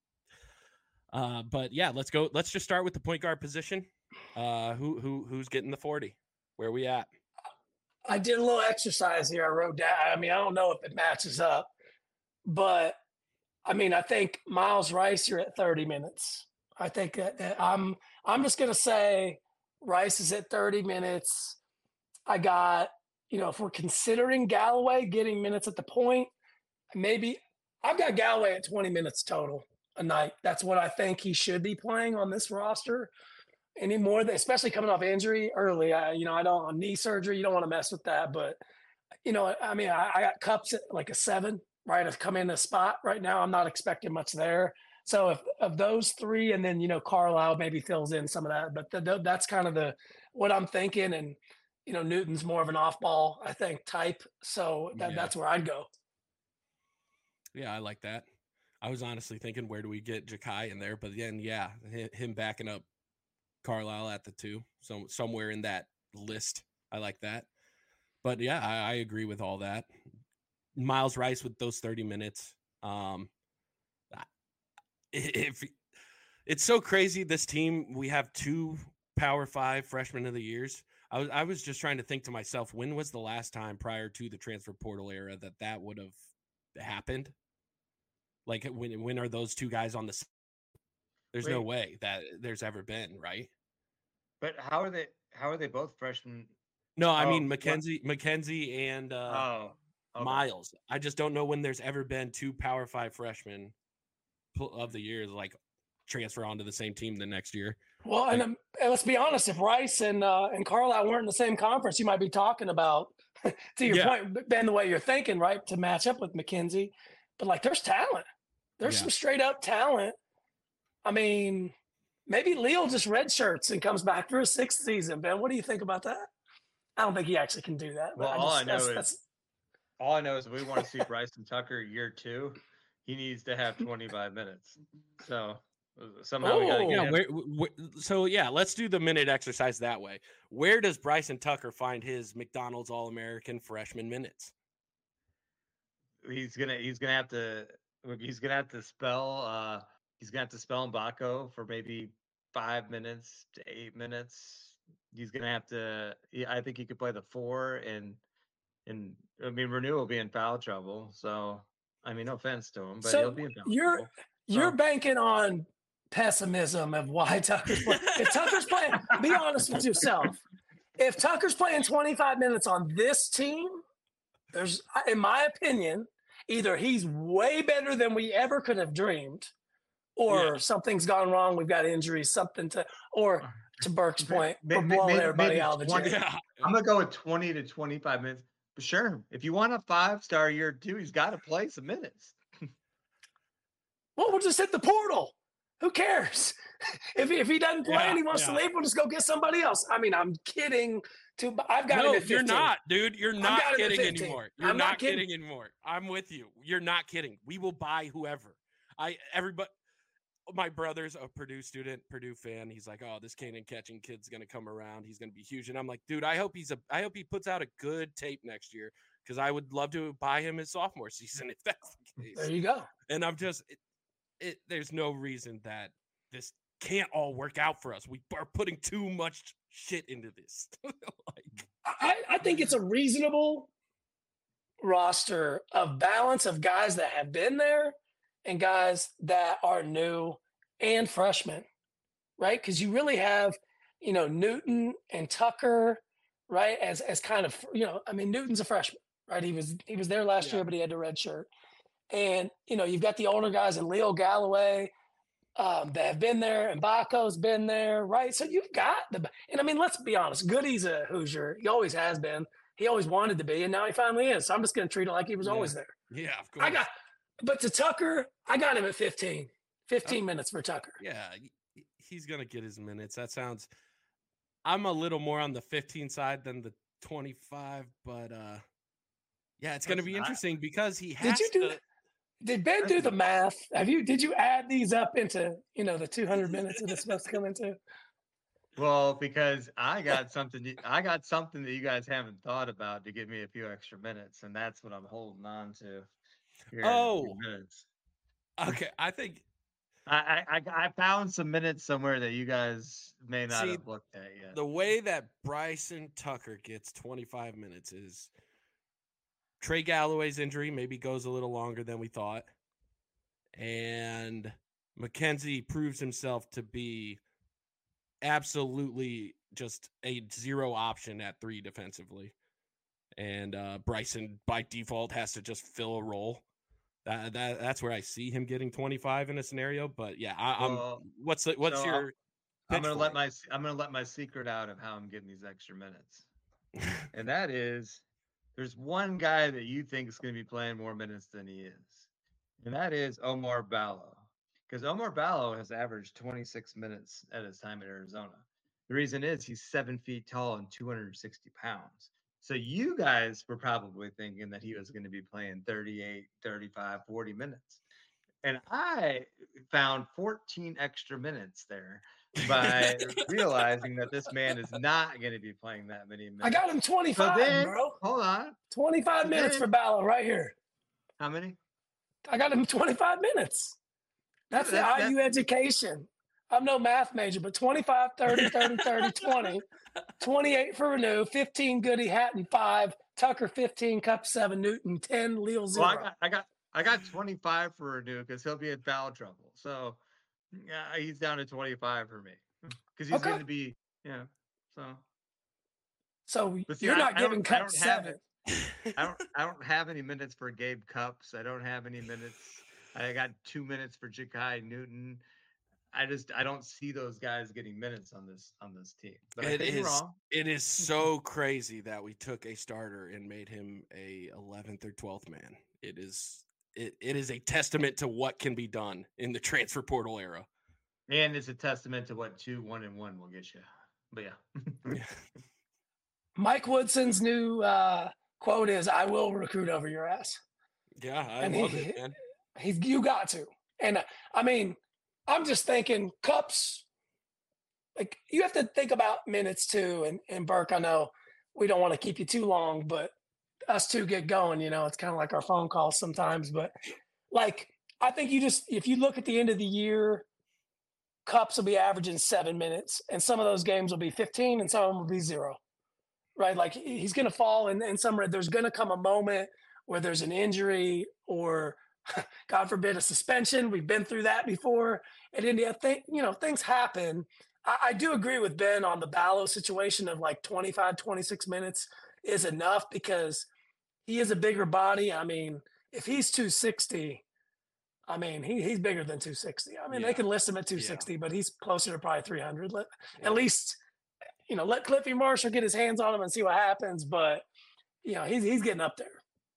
uh, but yeah, let's go. Let's just start with the point guard position. Uh, who who who's getting the forty? Where are we at? I did a little exercise here. I wrote down. I mean, I don't know if it matches up, but I mean, I think Miles Rice, you're at thirty minutes. I think that, that I'm I'm just gonna say Rice is at thirty minutes. I got, you know, if we're considering Galloway getting minutes at the point, maybe I've got Galloway at twenty minutes total a night. That's what I think he should be playing on this roster. Any more, especially coming off injury early. I, you know, I don't on knee surgery. You don't want to mess with that, but you know, I mean, I, I got Cups at like a seven. Right, to come in the spot right now, I'm not expecting much there. So if of those three, and then you know Carlisle maybe fills in some of that, but the, the, that's kind of the what I'm thinking. And you know Newton's more of an off-ball, I think, type. So that, Yeah. that's where I'd go. Yeah, I like that. I was honestly thinking, where do we get Ja'Kai in there? But then, yeah, him backing up Carlisle at the two, so somewhere in that list. I like that. But yeah, I, I agree with all that. Miles Rice with those thirty minutes. Um, if it's so crazy, this team, we have two Power Five freshmen of the years. I was I was just trying to think to myself, when was the last time prior to the transfer portal era that that would have happened? Like when when are those two guys on the? There's Wait. no way that there's ever been, right? But how are they? How are they both freshmen? No, I Oh, mean what- Mackenzie, Mackenzie, and uh, Oh, okay. Miles. I just don't know when there's ever been two Power Five freshmen pl- of the year like transfer onto the same team the next year. Well, and, um, and let's be honest, if Rice and uh, and Carlisle weren't in the same conference, you might be talking about, to your Yeah. point, Ben, the way you're thinking, right, to match up with McKenzie. But like, there's talent. There's Yeah. some straight up talent. I mean, maybe Leo just redshirts and comes back for a sixth season. Ben, what do you think about that? I don't think he actually can do that. But Well, I all just, I know that's, is- that's, All I know is if we want to see Bryson Tucker year two, he needs to have twenty-five minutes. So uh, somehow we got to Oh. get Yeah, him. where, where, so yeah, let's do the minute exercise that way. Where does Bryson Tucker find his McDonald's All-American freshman minutes? He's gonna he's gonna have to he's gonna have to spell uh he's gonna have to spell Mbako for maybe five minutes to eight minutes. He's gonna have to. Yeah, I think he could play the four, and and I mean Renew will be in foul trouble. So I mean, no offense to him, but So he'll be in foul you're- trouble. you're So- banking on pessimism of why Tucker's playing. If Tucker's playing, be honest with yourself. If Tucker's playing twenty-five minutes on this team, there's, in my opinion, either he's way better than we ever could have dreamed, or Yeah. something's gone wrong. We've got injuries, something to, or to Burke's May- point, may- we're may- blowing maybe- everybody maybe out of the twenty gym. Yeah, I'm gonna go with twenty to twenty-five minutes. But sure, if you want a five star year two, he's got to play some minutes. Well, we'll just hit the portal. Who cares? if he, if he doesn't play Yeah, and he wants yeah. to leave, we'll just go get somebody else. I mean, I'm kidding. To I've got no, him at fifteen. You're not, dude. You're not got him at kidding fifteen. anymore. You're I'm not, not kidding. kidding anymore. I'm with you. You're not kidding. We will buy whoever. I everybody. My brother's a Purdue student, Purdue fan. He's like, "Oh, this Kanan Catching kid's gonna come around. He's gonna be huge." And I'm like, "Dude, I hope he's a. I hope he puts out a good tape next year because I would love to buy him his sophomore season if that's the case." There you go. And I'm just, it, it, there's no reason that this can't all work out for us. We are putting too much shit into this. like, I, I think it's a reasonable roster of balance of guys that have been there and guys that are new and freshmen, right? Because you really have, you know, Newton and Tucker, right? As as kind of, you know, I mean, Newton's a freshman, right? He was he was there last Yeah. year, but he had the red shirt. And, you know, you've got the older guys and Leo Galloway um, that have been there, and Baco's been there, right? So you've got the, and I mean, let's be honest, Goody's a Hoosier. He always has been. He always wanted to be, and now he finally is. So I'm just going to treat it like he was Yeah. always there. yeah, of course. I got, but to Tucker, I got him at fifteen. fifteen minutes for Tucker. Yeah, he- he's gonna get his minutes. That sounds. I'm a little more on the fifteen side than the twenty-five, but uh, yeah, it's gonna That's be not- interesting because he has Did you do? to. Did Ben do the math? Have you? Did you add these up into you know the two hundred minutes that it's supposed to come into? Well, because I got something, you- I got something that you guys haven't thought about to give me a few extra minutes, and that's what I'm holding on to. here in a few Oh. minutes. Okay, I think I, I I I found some minutes somewhere that you guys may not See, have looked at yet. the way that Bryson Tucker gets twenty-five minutes is Trey Galloway's injury maybe goes a little longer than we thought. And Mackenzie proves himself to be absolutely just a zero option at three defensively. And uh, Bryson, by default, has to just fill a role. That, that That's where I see him getting twenty-five in a scenario. But yeah, I, I'm. Well, What's the, what's so your? I'm pitch gonna for let it? my I'm gonna let my secret out of how I'm getting these extra minutes, and that is there's one guy that you think is gonna be playing more minutes than he is, and that is Omar Ballo, because Omar Ballo has averaged twenty-six minutes at his time at Arizona. The reason is he's seven feet tall and two hundred sixty pounds. So you guys were probably thinking that he was going to be playing thirty-eight, thirty-five, forty minutes. And I found fourteen extra minutes there by realizing that this man is not going to be playing that many minutes. I got him So twenty-five, then, bro. hold on. twenty-five so minutes then- for Ballo right here. How many? I got him twenty-five minutes. That's the That- I U education. I'm no math major, but twenty-five, thirty, thirty, thirty, twenty, twenty-eight for Renew, fifteen Goody, Hatton five, Tucker fifteen, Cup seven, Newton ten, Leal zero. Well, I got, I got, I got twenty-five for Renew because he'll be in foul trouble. So yeah, he's down to twenty-five for me because he's Okay. going to be, yeah. So so But see, you're I- not I don't- giving I Cup don't have seven. I don't, I don't have any minutes for Gabe Cups. I don't have any minutes. I got two minutes for Ja'Kai Newton. I just, I don't see those guys getting minutes on this on this team. But I It could be is wrong. it is so crazy that we took a starter and made him a eleventh or twelfth man. It is it, it is a testament to what can be done in the transfer portal era. And it's a testament to what two one and one will get you. But yeah. Mike Woodson's new uh, quote is, "I will recruit over your ass." Yeah, I And love he- it, man. He's you got to. And uh, I mean, I'm just thinking Cups. Like you have to think about minutes too. And and Burke, I know we don't want to keep you too long, but us two get going. You know, it's kind of like our phone calls sometimes. But like I think you just if you look at the end of the year, Cups will be averaging seven minutes, and some of those games will be fifteen, and some of them will be zero. Right? Like he- he's going to fall, and in some there's going to come a moment where there's an injury or God forbid a suspension. We've been through that before at India. Think you know things happen. I, I do agree with Ben on the Ballo situation of like twenty-five, twenty-six minutes is enough because he is a bigger body. I mean, if he's two sixty, I mean he he's bigger than two sixty. I mean Yeah. they can list him at two sixty, but he's closer to probably three hundred. Let, At least you know let Cliffy Marshall get his hands on him and see what happens. But you know he's he's getting up there.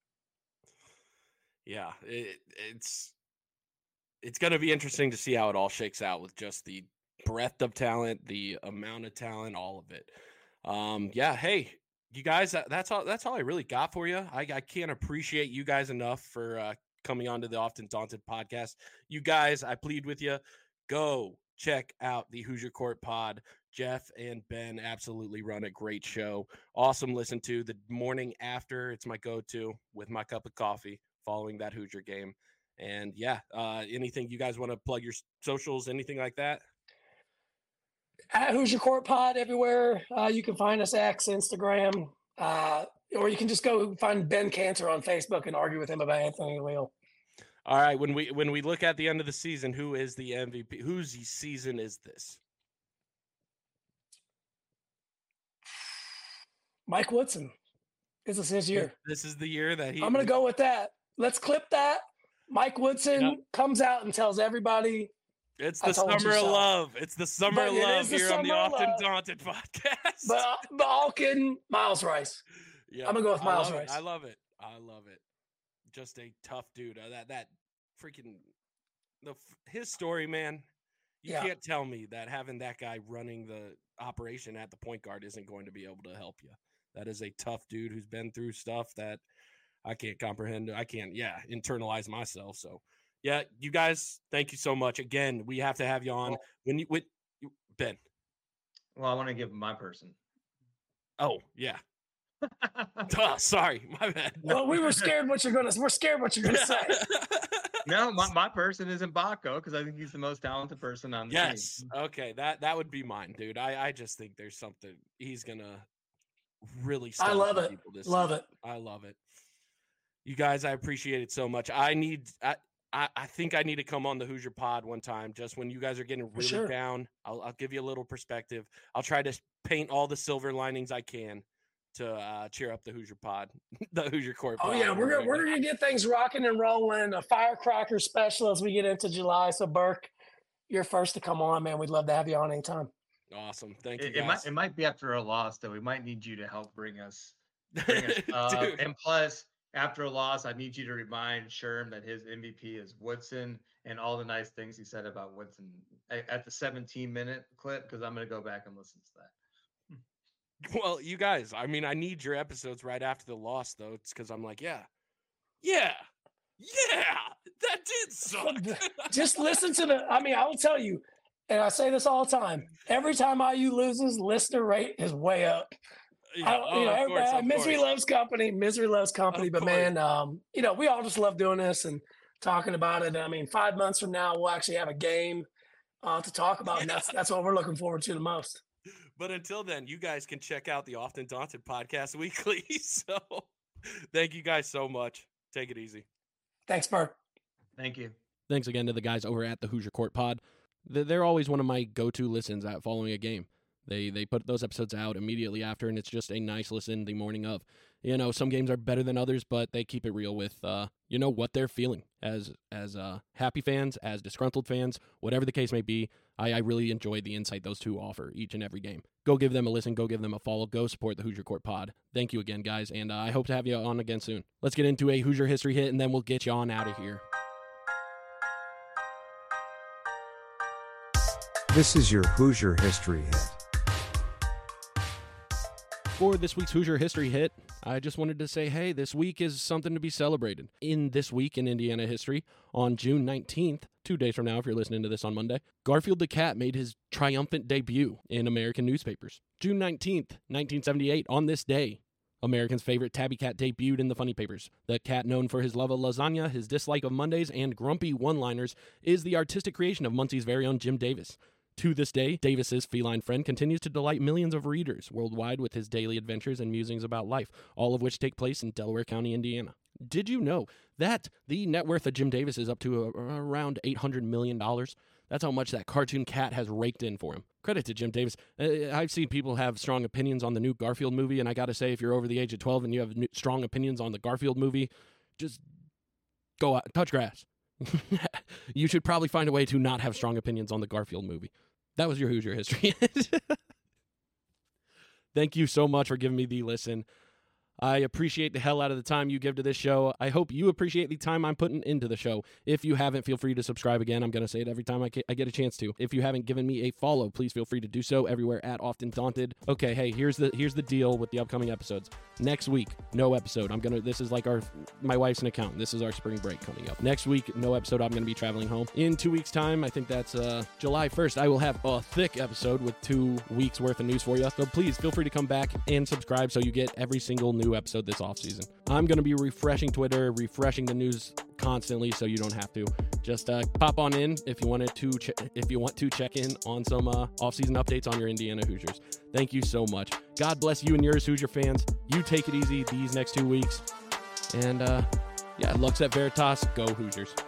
Yeah, it, it's it's going to be interesting to see how it all shakes out with just the breadth of talent, the amount of talent, all of it. Um, yeah, hey, you guys, that, that's all. That's all I really got for you. I, I can't appreciate you guys enough for uh, coming onto the Often Daunted podcast. You guys, I plead with you, go check out the Hoosier Court Pod. Jeff and Ben absolutely run a great show. Awesome listen to the morning after. It's my go-to with my cup of coffee following that Hoosier game. And yeah, uh, anything you guys want to plug your socials, anything like that? At Hoosier Court Pod everywhere. Uh, you can find us X, Instagram, uh, or you can just go find Ben Cantor on Facebook and argue with him about Anthony Leal. All right. When we when we look at the end of the season, who is the M V P? Whose season is this? Mike Woodson. This is his year. This is the year that he. I'm going to go with that. Let's clip that. Mike Woodson Yep. comes out and tells everybody. It's I the told you summer of so. love. It's the summer But of it love is the here on the summer of Often love. Daunted podcast. But, but all kidding, Miles Rice. Yeah, I'm gonna go with I Miles love it. Rice. I love it. I love it. Just a tough dude. Uh, that that freaking the f- his story, man. You Yeah. can't tell me that having that guy running the operation at the point guard isn't going to be able to help you. That is a tough dude who's been through stuff that I can't comprehend. I can't, yeah, internalize myself. So, yeah, you guys, thank you so much. Again, we have to have you on Well- when you with you- Ben. Well, I want to give my person. Oh, yeah. Duh, sorry, my bad. Well, we were scared what you're going to. We're scared what you're going to say. No, my, my person isn't Baco because I think he's the most talented person on the Yes. team. Okay. That that would be mine, dude. I I just think there's something he's gonna really. I stun love some it. people this Love season. it. I love it. You guys, I appreciate it so much. I need. I I, I think I need to come on the Hoosier Pod one time. Just when you guys are getting really sure. down, I'll I'll give you a little perspective. I'll try to paint all the silver linings I can to uh, cheer up the Hoosier Pod, the Hoosier Court. Oh Pod, yeah, we're gonna we're gonna get things rocking and rolling. A firecracker special as we get into July. So Burke, you're first to come on, man. We'd love to have you on anytime. Awesome. Thank It, you it might guys. it might be after a loss that we might need you to help bring us. Bring us up. Dude. And plus, after a loss, I need you to remind Sherm that his M V P is Woodson and all the nice things he said about Woodson a- at the seventeen minute clip because I'm going to go back and listen to that. Well, you guys, I mean, I need your episodes right after the loss, though. It's because I'm like, yeah, yeah, yeah, that did suck. Just listen to the. I mean, I will tell you, and I say this all the time. Every time I U loses, listener rate is way up. Yeah, I, oh, you know, of everybody, course, of misery course. loves company. Misery loves company. Of But course. man, um, you know, we all just love doing this and talking about it. I mean, five months from now, we'll actually have a game uh, to talk about, and that's that's what we're looking forward to the most. But until then, you guys can check out the Often Daunted podcast weekly. So thank you guys so much. Take it easy. Thanks, Burke. Thank you. Thanks again to the guys over at the Hoosier Court Pod. Th- They're always one of my go-to listens at following a game. They they put those episodes out immediately after, and it's just a nice listen the morning of. You know, some games are better than others, but they keep it real with, uh, you know, what they're feeling as as uh, happy fans, as disgruntled fans, whatever the case may be. I, I really enjoy the insight those two offer each and every game. Go give them a listen. Go give them a follow. Go support the Hoosier Court Pod. Thank you again, guys, and uh, I hope to have you on again soon. Let's get into a Hoosier history hit, and then we'll get you on out of here. This is your Hoosier History Hit. For this week's Hoosier History Hit, I just wanted to say, hey, this week is something to be celebrated. In this week in Indiana history, on June nineteenth, two days from now if you're listening to this on Monday, Garfield the Cat made his triumphant debut in American newspapers. June nineteenth, nineteen seventy-eight, on this day, Americans' favorite tabby cat debuted in the funny papers. The cat, known for his love of lasagna, his dislike of Mondays, and grumpy one-liners, is the artistic creation of Muncie's very own Jim Davis. To this day, Davis's feline friend continues to delight millions of readers worldwide with his daily adventures and musings about life, all of which take place in Delaware County, Indiana. Did you know that the net worth of Jim Davis is up to a, around eight hundred million dollars? That's how much that cartoon cat has raked in for him. Credit to Jim Davis. Uh, I've seen people have strong opinions on the new Garfield movie, and I gotta say, if you're over the age of twelve and you have new, strong opinions on the Garfield movie, just go out, touch grass. You should probably find a way to not have strong opinions on the Garfield movie. That was your Hoosier history. Thank you so much for giving me the listen. I appreciate the hell out of the time you give to this show. I hope you appreciate the time I'm putting into the show. If you haven't, feel free to subscribe again. I'm going to say it every time I, I get a chance to. If you haven't given me a follow, please feel free to do so everywhere at Often Daunted. Okay, hey, here's the here's the deal with the upcoming episodes. Next week, no episode. I'm gonna. This is like our my wife's an accountant. This is our spring break coming up. Next week, no episode. I'm gonna be traveling home. In two weeks' time, I think that's uh, July first. I will have a thick episode with two weeks worth of news for you. So please feel free to come back and subscribe so you get every single new episode this offseason. I'm going to be refreshing Twitter, refreshing the news constantly, so you don't have to. Just uh, pop on in if you wanted to. Ch- if you want to check in on some uh, offseason updates on your Indiana Hoosiers. Thank you so much. God bless you and yours, Hoosier fans. You take it easy these next two weeks, and uh, yeah, Lux et Veritas, go Hoosiers.